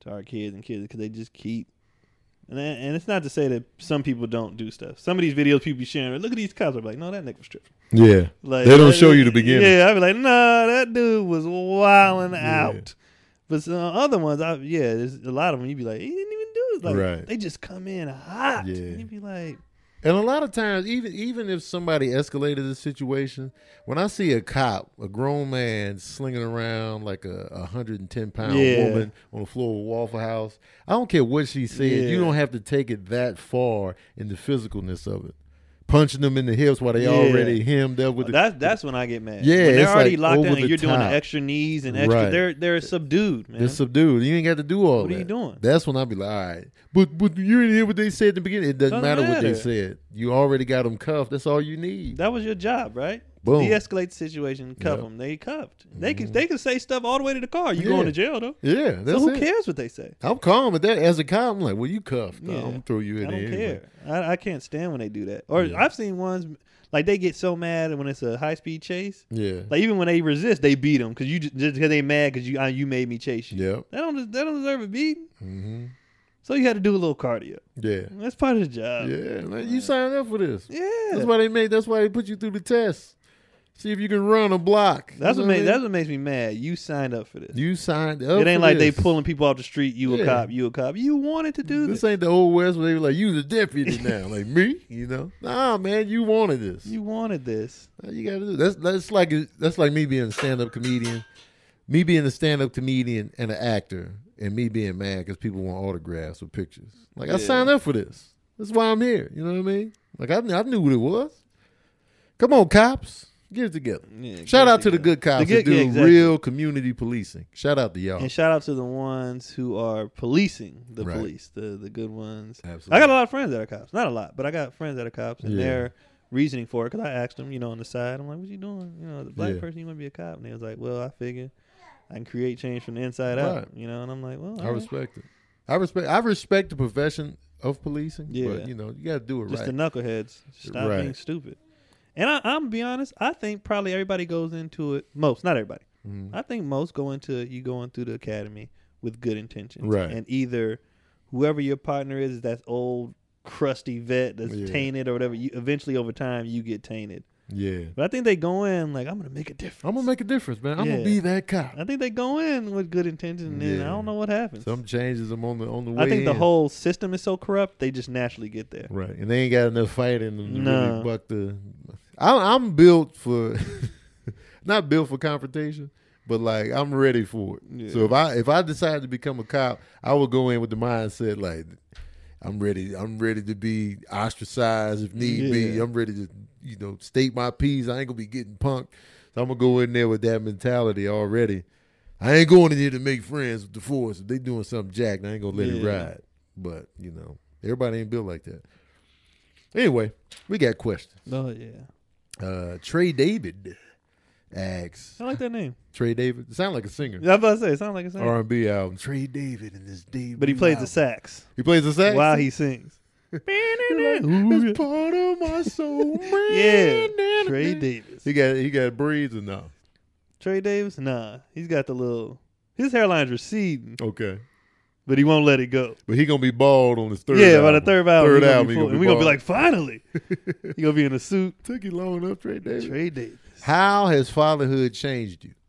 to our kids and kids because they just keep. And then, and it's not to say that some people don't do stuff. Some of these videos people be sharing, look at these cops. I'm like, no, that nigga was tripping. Yeah, Like they don't that- show you the beginning. Yeah, I be like, nah, that dude was wilding Yeah. out. But some other ones, I, yeah, there's a lot of them. You be like, he didn't even do it. Like Right. they just come in hot. Yeah. And you be like, And a lot of times, even even if somebody escalated the situation, when I see a cop, a grown man slinging around like a one hundred ten pound Yeah. woman on the floor of a Waffle House, I don't care what she said. Yeah. You don't have to take it that far in the physicalness of it. Punching them in the hips while they Yeah. already hemmed up with the, that's that's when I get mad. Yeah, when they're it's already like locked over down the and you're doing the top. extra knees and extra. Right. They're they're subdued, man. They're subdued. You ain't got to do all What that. are you doing? That's when I be like, all right. But but you didn't hear what they said at the beginning. It doesn't, Doesn't matter, what they matter. said. You already got them cuffed. That's all you need. That was your job, right? Boom. De-escalate the situation, cuff Yep. them. They cuffed. They can they can say stuff all the way to the car. You Yeah. going to jail though. Yeah, that's So who it. cares what they say? I'm calm with that. As a cop, I'm like, well, you cuffed. Yeah. I'm gonna throw you in I there. don't anyway. care. I, I can't stand when they do that. Or Yeah. I've seen ones like they get so mad when it's a high speed chase. Yeah. Like even when they resist, they beat them because you just because they mad because you uh, you made me chase you. Yep. They don't they don't deserve a beating. Mm-hmm. So you had to do a little cardio. Yeah. That's part of the job. Yeah. Man, you signed up for this. Yeah. That's why they made. That's why they put you through the test. See if you can run a block. That's You what know makes I that's mean? what makes me mad. You signed up for this. You signed up. It ain't for like this. they pulling people off the street. You Yeah. a cop. You a cop. You wanted to do This this. ain't the old West where they were like, you the deputy now. Like me, you know? Nah, man, you wanted this. You wanted this. You got to do that's that's like that's like me being a stand up comedian, me being a stand up comedian and an actor, and me being mad because people want autographs or pictures. Like I Yeah. signed up for this. That's why I'm here. You know what I mean? Like I, I knew what it was. Come on, cops, get it together. Yeah, Shout get out it to the together. good cops The good- that do yeah, exactly. real community policing. Shout out to y'all. And shout out to the ones who are policing the Right. police, the the good ones. Absolutely. I got a lot of friends that are cops. Not a lot, but I got friends that are cops, and Yeah. their reasoning for it. Because I asked them, you know, on the side, I'm like, "What you doing? You know, the black Yeah. person, you want to be a cop?" And they was like, "Well, I figure I can create change from the inside Right. out." You know, and I'm like, "Well, I all right. respect it. I respect. I respect the profession of policing. Yeah. But you know, you got to do it just right. the knuckleheads, stop Right. being stupid." And I, I'm be honest, I think probably everybody goes into it. Most, not everybody. Mhm. I think most go into you going through the academy with good intentions, Right. And either whoever your partner is, is that old crusty vet that's Yeah. tainted or whatever. You eventually over time you get tainted. Yeah. But I think they go in like I'm gonna make a difference. I'm gonna make a difference, man. I'm Yeah. gonna be that cop. I think they go in with good intentions, and then Yeah. I don't know what happens. Some changes them on the on the way. I think the in. whole system is so corrupt they just naturally get there. right, and they ain't got enough fight in them to No. really buck the. I, I'm built for, not built for confrontation, but like I'm ready for it. Yeah. So if I if I decide to become a cop, I will go in with the mindset like I'm ready. I'm ready to be ostracized if need be. Yeah. I'm ready to you know state my piece. I ain't gonna be getting punked. So I'm gonna go in there with that mentality already. I ain't going in there to make friends with the force. If they doing something jacked, I ain't gonna let it Yeah. ride. But you know, everybody ain't built like that. Anyway, we got questions. Oh yeah, Uh, Trey David asks. I like that name. Trey David. It sound like a singer. I was about to say it sounds like a song, R and B album. Trey David and this David. but he plays the album. sax He plays the sax while he sings. It's part of my soul, man. Yeah, Trey Davis. He got he got breeds or no? Trey Davis? Nah, he's got the little. His hairline's receding, Okay, but he won't let it go. but he gonna be bald on his third. yeah, album. by the third album, Third he gonna album, be he full- gonna and be we're gonna be bald. like, finally, he gonna be in a suit. Took you long enough, Trey David. Trey Davis. How has fatherhood changed you?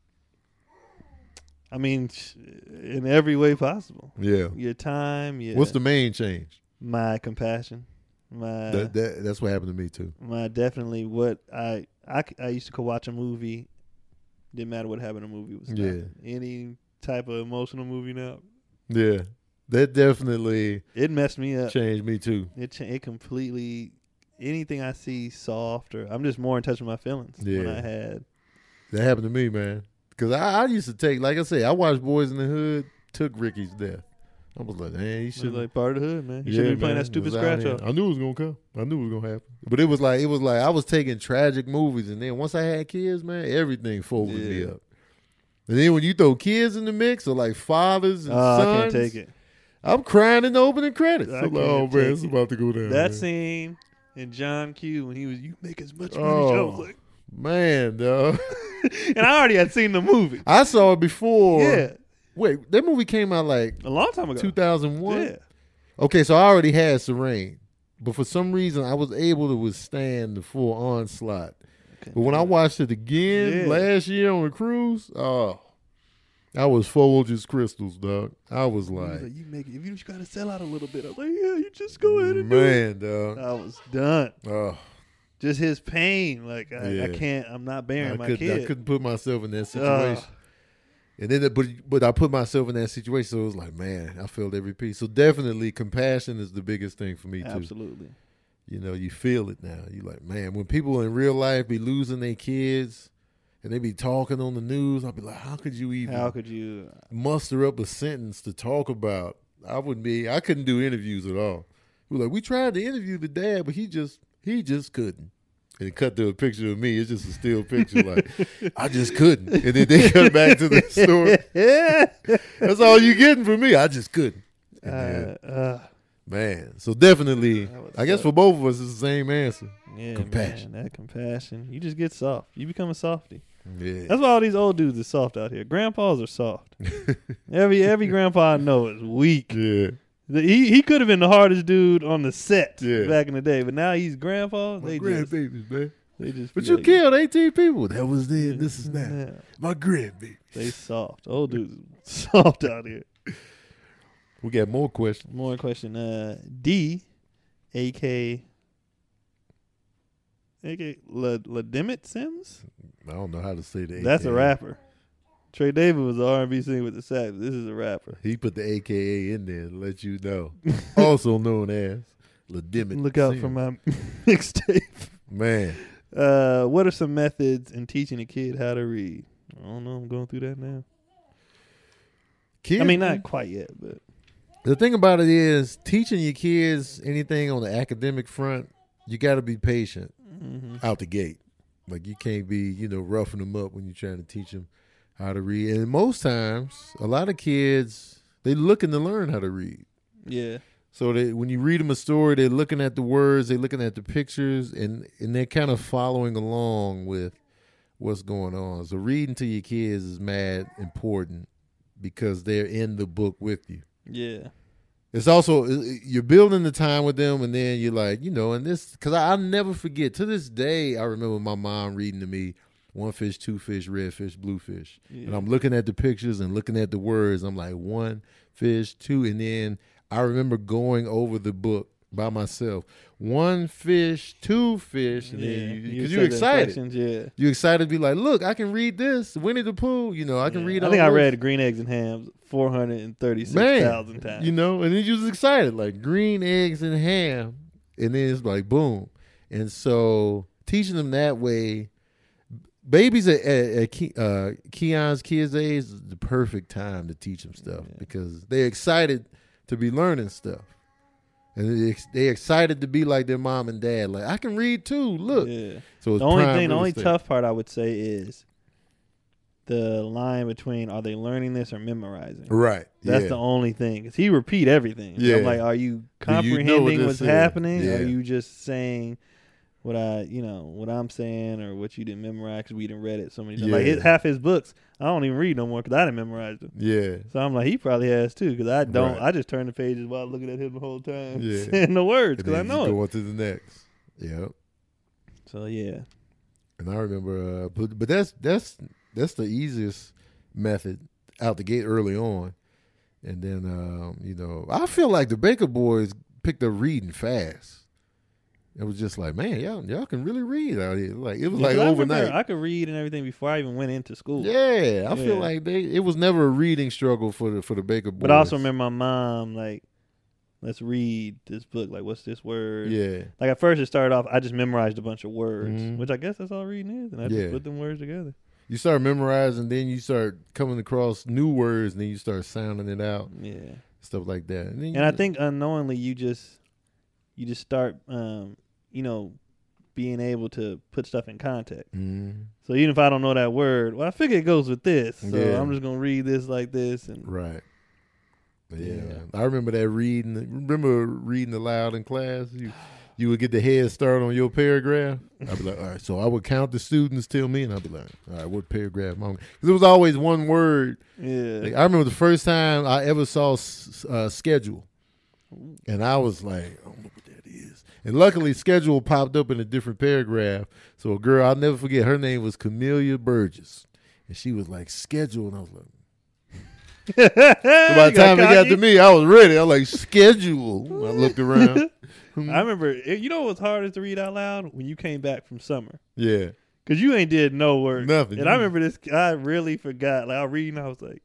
I mean, sh- in every way possible. Yeah. Your time. Your, What's the main change? my compassion? My that, that, that's what happened to me too. my definitely what I I, c- I used to go watch a movie. Didn't matter what happened. A movie was Yeah. stopping. Any type of emotional movie now. Yeah, that definitely It messed me up. changed me too. It cha- it completely anything I see soft or I'm just more in touch with my feelings. When Yeah. I had That happened to me, man. Because I, I used to take, like I said, I watched Boys in the Hood, took Ricky's death. I was like, man, he it should was like part of the hood, man. You Yeah, shouldn't be playing man, that stupid it was out scratch here. off. I knew it was gonna come. I knew it was gonna happen. But it was like it was like I was taking tragic movies, and then once I had kids, man, everything folded me Yeah. up. And then when you throw kids in the mix, or like fathers and Oh, I sons, can't take it. I'm crying in the opening credits. I I'm like, can't oh man, take it's it. about to go down. That man. scene in John Q when he was you make as much money. Oh. I was like, Man, dog. and I already had seen the movie. I saw it before. Yeah. Wait, that movie came out like A long time ago. two thousand one? Yeah. Okay, so I already had Serene. But for some reason, I was able to withstand the full onslaught. But when I watched it again Yeah. last year on a cruise, oh, I was Folgers crystals, dog. I was He was like, like, you make it. If you just got to sell out a little bit. I was like, yeah, you just go ahead and do it. man, dog. I was done. Oh, Just his pain. Like, I, Yeah. I can't, I'm not bearing I, my could, kid. I couldn't put myself in that Ugh. situation. And then, but but I put myself in that situation, so it was like, man, I felt every piece. So definitely, compassion is the biggest thing for me too. Absolutely. You know, you feel it now. You like, man, when people in real life be losing their kids and they be talking on the news, I'll be like, how could you even How could you? muster up a sentence to talk about? I wouldn't be. I couldn't do interviews at all. We were like, we tried to interview the dad, but he just he just couldn't. And it cut to a picture of me. It's just a still picture. Like, I just couldn't. And then they cut back to the story. Yeah. That's all you getting from me. I just couldn't. Uh, And then, uh, man, so definitely, That was I guess tough. for both of us, it's the same answer. yeah, Compassion. man, that compassion. You just get soft. You become a softie. Yeah. That's why all these old dudes are soft out here. Grandpas are soft. every every grandpa I know is weak. Yeah. The- He he could have been the hardest dude on the set Yeah. back in the day, but now he's grandpa. My They just, grandbabies, man. they just. But be you like, killed eighteen people. That was then. This is now. Yeah. My grandbaby. They soft. Old dudes soft out here. We got more questions. More question. Uh, D, A K, A K La Ladimit Sims. I don't know how to say the That's A K A. a rapper. Trey David was an R and B singer with the sax. This is a rapper. He put the A K A in there to let you know. Also known as Ladimit. Look out for my mixtape. Man. Uh, what are some methods in teaching a kid how to read? I don't know. I'm going through that now. Kids, I mean, man, not quite yet, but the thing about it is teaching your kids anything on the academic front, you got to be patient mm-hmm. out the gate. Like you can't be, you know, roughing them up when you're trying to teach them how to read. And most times, a lot of kids, they looking to learn how to read. yeah, So they, when you read them a story, they're looking at the words, they're looking at the pictures, and, and they're kind of following along with what's going on. So reading to your kids is mad important because they're in the book with you. yeah, It's also, you're building the time with them, and then you're like, you know, and this, because I, I'll never forget, to this day, I remember my mom reading to me, one fish, two fish, red fish, blue fish. yeah. And I'm looking at the pictures and looking at the words. I'm like, one fish, two, and then I remember going over the book by myself. One fish, two fish, and yeah. then you, You because said you're the excited. instructions, Yeah, You're excited to be like, look, I can read this. Winnie the Pooh, you know, I can Yeah. read. I all think I this. read Green Eggs and Hams four hundred and thirty-six thousand times. You know, and then you was excited, like green eggs and ham, and then it's like boom. And so teaching them that way, babies at, at, at Ke- uh, Keon's kids' age is the perfect time to teach them stuff Yeah. because they're excited to be learning stuff. And they- they're excited to be like their mom and dad. Like, I can read too. Look. Yeah. So it's The only prime thing, the real only estate. tough part I would say is the line between are they learning this or memorizing. Right. That's yeah. the only thing. 'Cause he repeat everything. So Yeah. I'm like, are you Do you know comprehending what this what's is? happening? Yeah. Or are you just saying what I, you know, what I'm saying or what you didn't memorize because we didn't read it so many times. Like Yeah. his, half his books, I don't even read no more because I didn't memorize them. Yeah. So I'm like, he probably has too because I don't. Right. I just turn the pages while looking at him the whole time, Yeah. saying the words And because I then know you it. go on to the next. Yep. So yeah, And I remember, uh, but but that's that's that's the easiest method out the gate early on, and then um, you know I feel like the Baker Boys picked up reading fast. It was just like, man, y'all y'all can really read out here. Like it was Yeah, like 'cause I remember overnight. I could read and everything before I even went into school. Yeah, I feel Yeah. like they it was never a reading struggle for the for the Baker Boys. But I also remember my mom like, let's read this book. Like, what's this word? yeah, Like at first it started off, I just memorized a bunch of words, Mhm. which I guess that's all reading is, and I Yeah. just put them words together. you start memorizing, then you start coming across new words, and then you start sounding it out, Yeah. stuff like that. And, then And I you- think unknowingly you just you just start um, you know, being able to put stuff in context. Mhm. So even if I don't know that word, well I figure it goes with this. So Yeah. I'm just gonna read this like this and Right. But yeah, Yeah. man. I remember that reading. Remember reading aloud in class. You you would get the head start on your paragraph. I'd be like, all right, so I would count the students till me, and I'd be like, all right, what paragraph? Because it was always one word. Yeah. Like, I remember the first time I ever saw uh, schedule, and I was like, I don't know what that is. And luckily, schedule popped up in a different paragraph. So a girl, I'll never forget, her name was Camellia Burgess, and she was like, schedule, and I was like, so by the time it got to me, I was ready. I was like, schedule. I looked around. I remember, you know what was hardest to read out loud? When you came back from summer. Yeah. Because you ain't did no work. Nothing. And I remember this, I really forgot. Like, I was reading, I was like,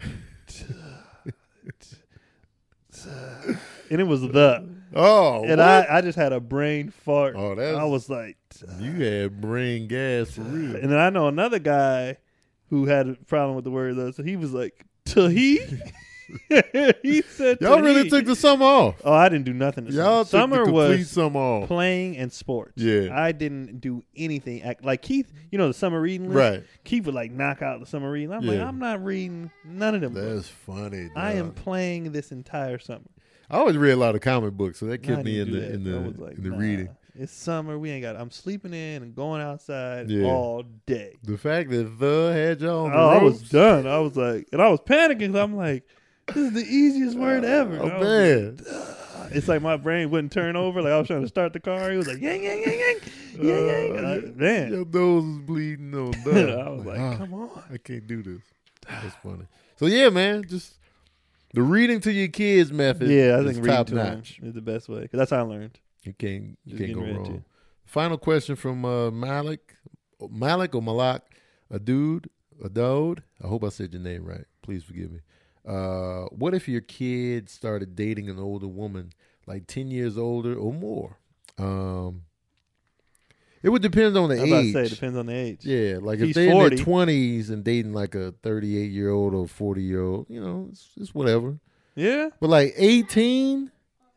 and it was the. Oh, and I, I just had a brain fart. Oh, that's, I was like, you had brain gas for real. And then I know another guy who had a problem with the word though. So he was like, Tahi? He said y'all Tahi. really took the summer off. Oh, I didn't do nothing. This Y'all summer. took the Summer complete was summer off. playing and sports. Yeah. I didn't do anything. Act- Like Keith, you know the summer reading list? Right. Keith would like knock out the summer reading. I'm like, Yeah. I'm not reading none of them books. That's funny. I am dog. playing this entire summer. I always read a lot of comic books, so that I kept me didn't in do the that. in I the was like, in the nah, reading. It's summer. We ain't got. I'm sleeping in and going outside Yeah. all day. The fact that the had y'all on the Oh, I was ropes. done. I was like, and I was panicking. 'Cause I'm like, this is the easiest word ever. Oh And I was man, like, it's like my brain wouldn't turn over. Like I was trying to start the car. He was like, yang yang yang yang, yang yang. And I- Man, your nose is bleeding on. I was like, ah, come on. I can't do this. That's funny. So yeah, man, just the reading to your kids method. Yeah, I is think top reading to them notch. is the best way. 'Cause that's how I learned. You can't you Just can't go getting read wrong. to. Final question from uh, Malik, Malik or Malak, a dude, a dude. I hope I said your name right. Please forgive me. Uh, what if your kid started dating an older woman, like ten years older or more? Um, it would depend on the I was about to age. say it depends on the age. Yeah, like if He's they're in forty. their twenties and dating like a thirty-eight year old or forty year old, you know, it's, it's whatever. Yeah. But like eighteen,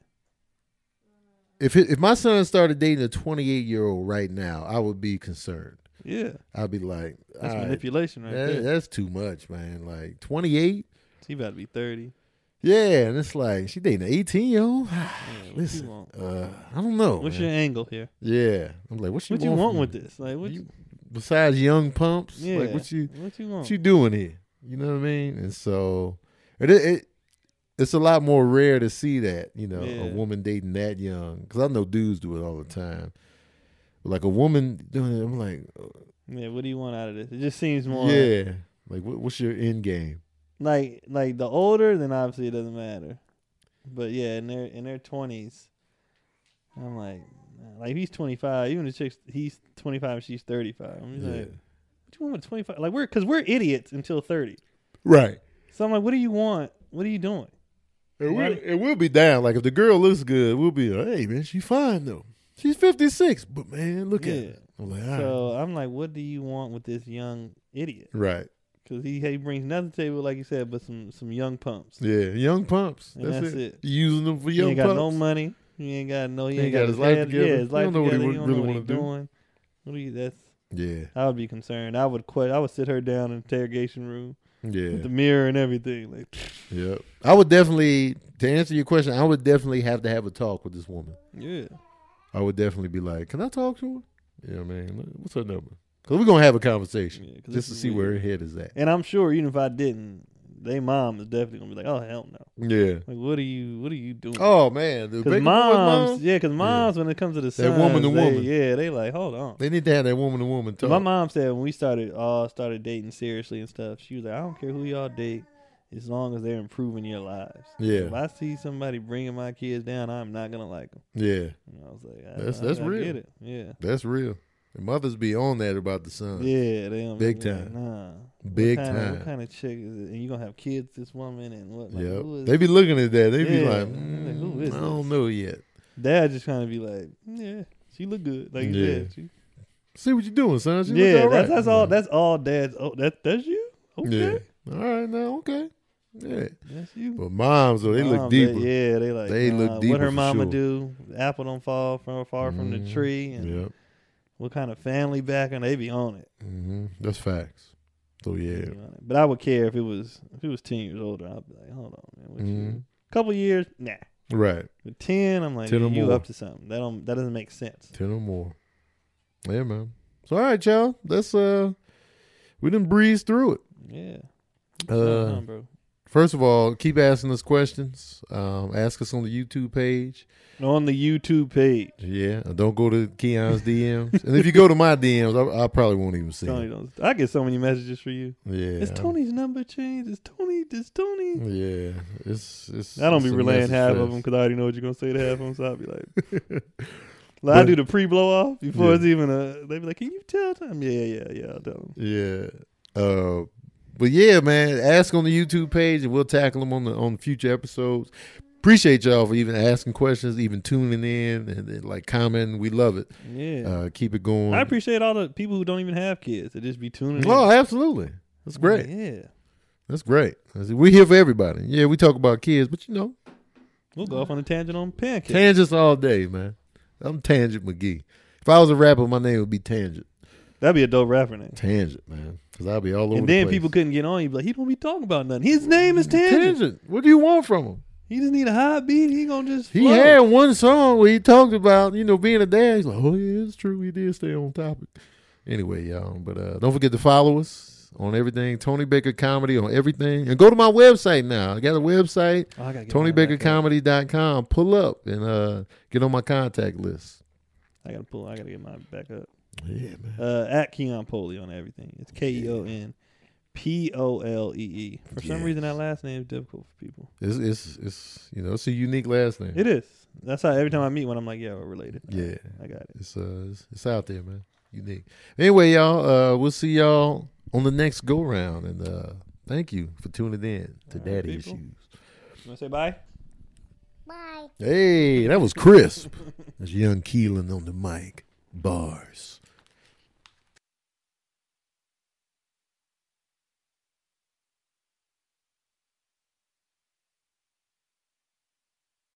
if it, if my son started dating a twenty-eight year old right now, I would be concerned. Yeah. I'd be like, That's all right, manipulation right that- there. that's too much, man. Like twenty-eight, He about to be thirty. yeah, and it's like she dating an eighteen year old. Yeah, what you Listen, want? uh, I don't know. What's man. your angle here? Yeah, I'm like, what you What you want, want from with me? this? Like what? You- You, Besides young pumps, yeah. like what you What you want? what you doing here? You know what I mean? And so it, it it's a lot more rare to see that, you know, Yeah. a woman dating that young. Because I know dudes do it all the time. But like a woman doing it, I'm like, uh, Yeah. What do you want out of this? It just seems more. yeah. Like, what, what's your end game? Like like the older, then obviously it doesn't matter. But yeah, in their in their twenties, I'm like, nah, like he's twenty five. Even the chick's he's twenty five and she's thirty five. I'm just Yeah. like, what you want with twenty five? Like we're because we're idiots until thirty. Right. So I'm like, what do you want? What are you doing? And we'll, Right. and we'll be down. Like, if the girl looks good, we'll be like, hey, man, she fine, though. She's fifty-six. But, man, look at Yeah. her. I'm like, all right. So I'm like, what do you want with this young idiot? Right. Because he he brings nothing to the table, like you said, but some some young pumps. Yeah. Young pumps. And That's, that's it. it. You using them for He young ain't got pumps. no money. He ain't got no. He, He ain't got his life together. Yeah, his He life don't know what he together. would- He don't really know what wanna he's do. doing. What do you? That's. Yeah. I would be concerned. I would quit. I would sit her down in the interrogation room Yeah. with the mirror and everything. Like, Yep. I would definitely, to answer your question, I would definitely have to have a talk with this woman. yeah, I would definitely be like, can I talk to her? Yeah, man. What's her number? Because we're going to have a conversation Yeah, 'cause just this to is see where her weird. head is at. and I'm sure even if I didn't, they mom is definitely gonna be like, oh hell no. Yeah. Like, what are you? What are you doing? Oh, man. The because baby boy moms, mom, yeah, because moms when it comes to the sons, woman to they- woman. yeah, they like, hold on. they need to have that woman to woman talk. My mom said when we started all started dating seriously and stuff, she was like, I don't care who y'all date, as long as they're improving your lives. Yeah. If I see somebody bringing my kids down, I'm not gonna like them. Yeah. And I was like, I, That's- I, that's I real. Get it. Yeah. That's real. The mothers be on that about the son. Yeah, they don't Big be like, time. nah. Big what kind Of, time. what kind of chick is it? And you gonna have kids, this woman, and what? Like, Yep. who is They be looking at that. They be Yeah. like, Like, mm, who is I don't this? know yet. Dad just kind of be like, yeah, she look good, like you Yeah. said. She, See what you doing, son. She yeah, look all that's right. that's all. That's all. Dad's. Oh, that that's you. Okay, Yeah. All right, now, okay. Yeah. that's you. But moms, though, they look Mom, deeper. yeah, they like. They look nah, deeper What her for mama sure. do? The apple don't fall from far from the Mhm. tree, and Yep. what kind of family background they be on it. hmm That's facts. So, They yeah. be on it. But I would care if it was if it was ten years older. I'd be like, hold on, man. What you, Mhm. couple years, nah, Right. With ten, I'm like, ten or you more. up to something. That don't that doesn't make sense. Ten or more. Yeah, man. So all right, y'all. Let's uh, we done breeze through it. Yeah. Uh, on, bro. First of all, keep asking us questions. Um, ask us on the YouTube page. On the YouTube page. Yeah, and don't go to Keon's D Ms. And if you go to my D Ms, I, I probably won't even see Tony them. don't, I get so many messages for you. Yeah, Is Tony's number changed? Is Tony? Is Tony? Yeah, it's it's. I don't be it's a relaying message half fest. of them because I already know what you're gonna say to half of them. So I'll be like, like I do the pre blow off before Yeah. it's even a. They be like, "Can you tell them?" Yeah, yeah, yeah. I'll tell them. Yeah. Uh, but yeah, man, ask on the YouTube page and we'll tackle them on the on future episodes. Appreciate y'all for even asking questions, even tuning in and, and like commenting. We love it. Yeah, Uh, keep it going. I appreciate all the people who don't even have kids that just be tuning in. Oh, absolutely. That's great. Yeah, That's great. We're here for everybody. Yeah, we talk about kids, but you know, we'll go off on a tangent on pancakes. tangents all day, man. I'm Tangent McGee. If I was a rapper, my name would be Tangent. That'd be a dope rapper name. Tangent, man. Because I'll be all over And the then place. people couldn't get on. You'd be like, he don't be talking about nothing. His name is Tangent. Tangent. What do you want from him? He just need a high beat. He gonna just He flow. had one song where he talked about, you know, being a dad. He's like, oh, yeah, it's true. He did stay on topic. Anyway, y'all. But uh, don't forget to follow us on everything. Tony Baker Comedy on everything. And go to my website now. I got a website, Oh, I gotta get tony mine baker back up. comedy dot com. Pull up and uh, get on my contact list. I gotta pull. I gotta get mine back up. Yeah, man. Uh, at Keon Poley on everything. It's K E O N P O L E E. For some Yeah. reason, that last name is difficult for people. It's, it's, it's, you know, it's a unique last name. It is. That's how every time I meet one, I'm like, yeah, we're related. Yeah. I got it. It's, uh, it's, it's out there, man. Unique. Anyway, y'all, uh, we'll see y'all on the next go round. And uh, thank you for tuning in to All right, Daddy people. Issues. You wanna say bye? Bye. Hey, that was crisp. That's young Keelan on the mic. Bars.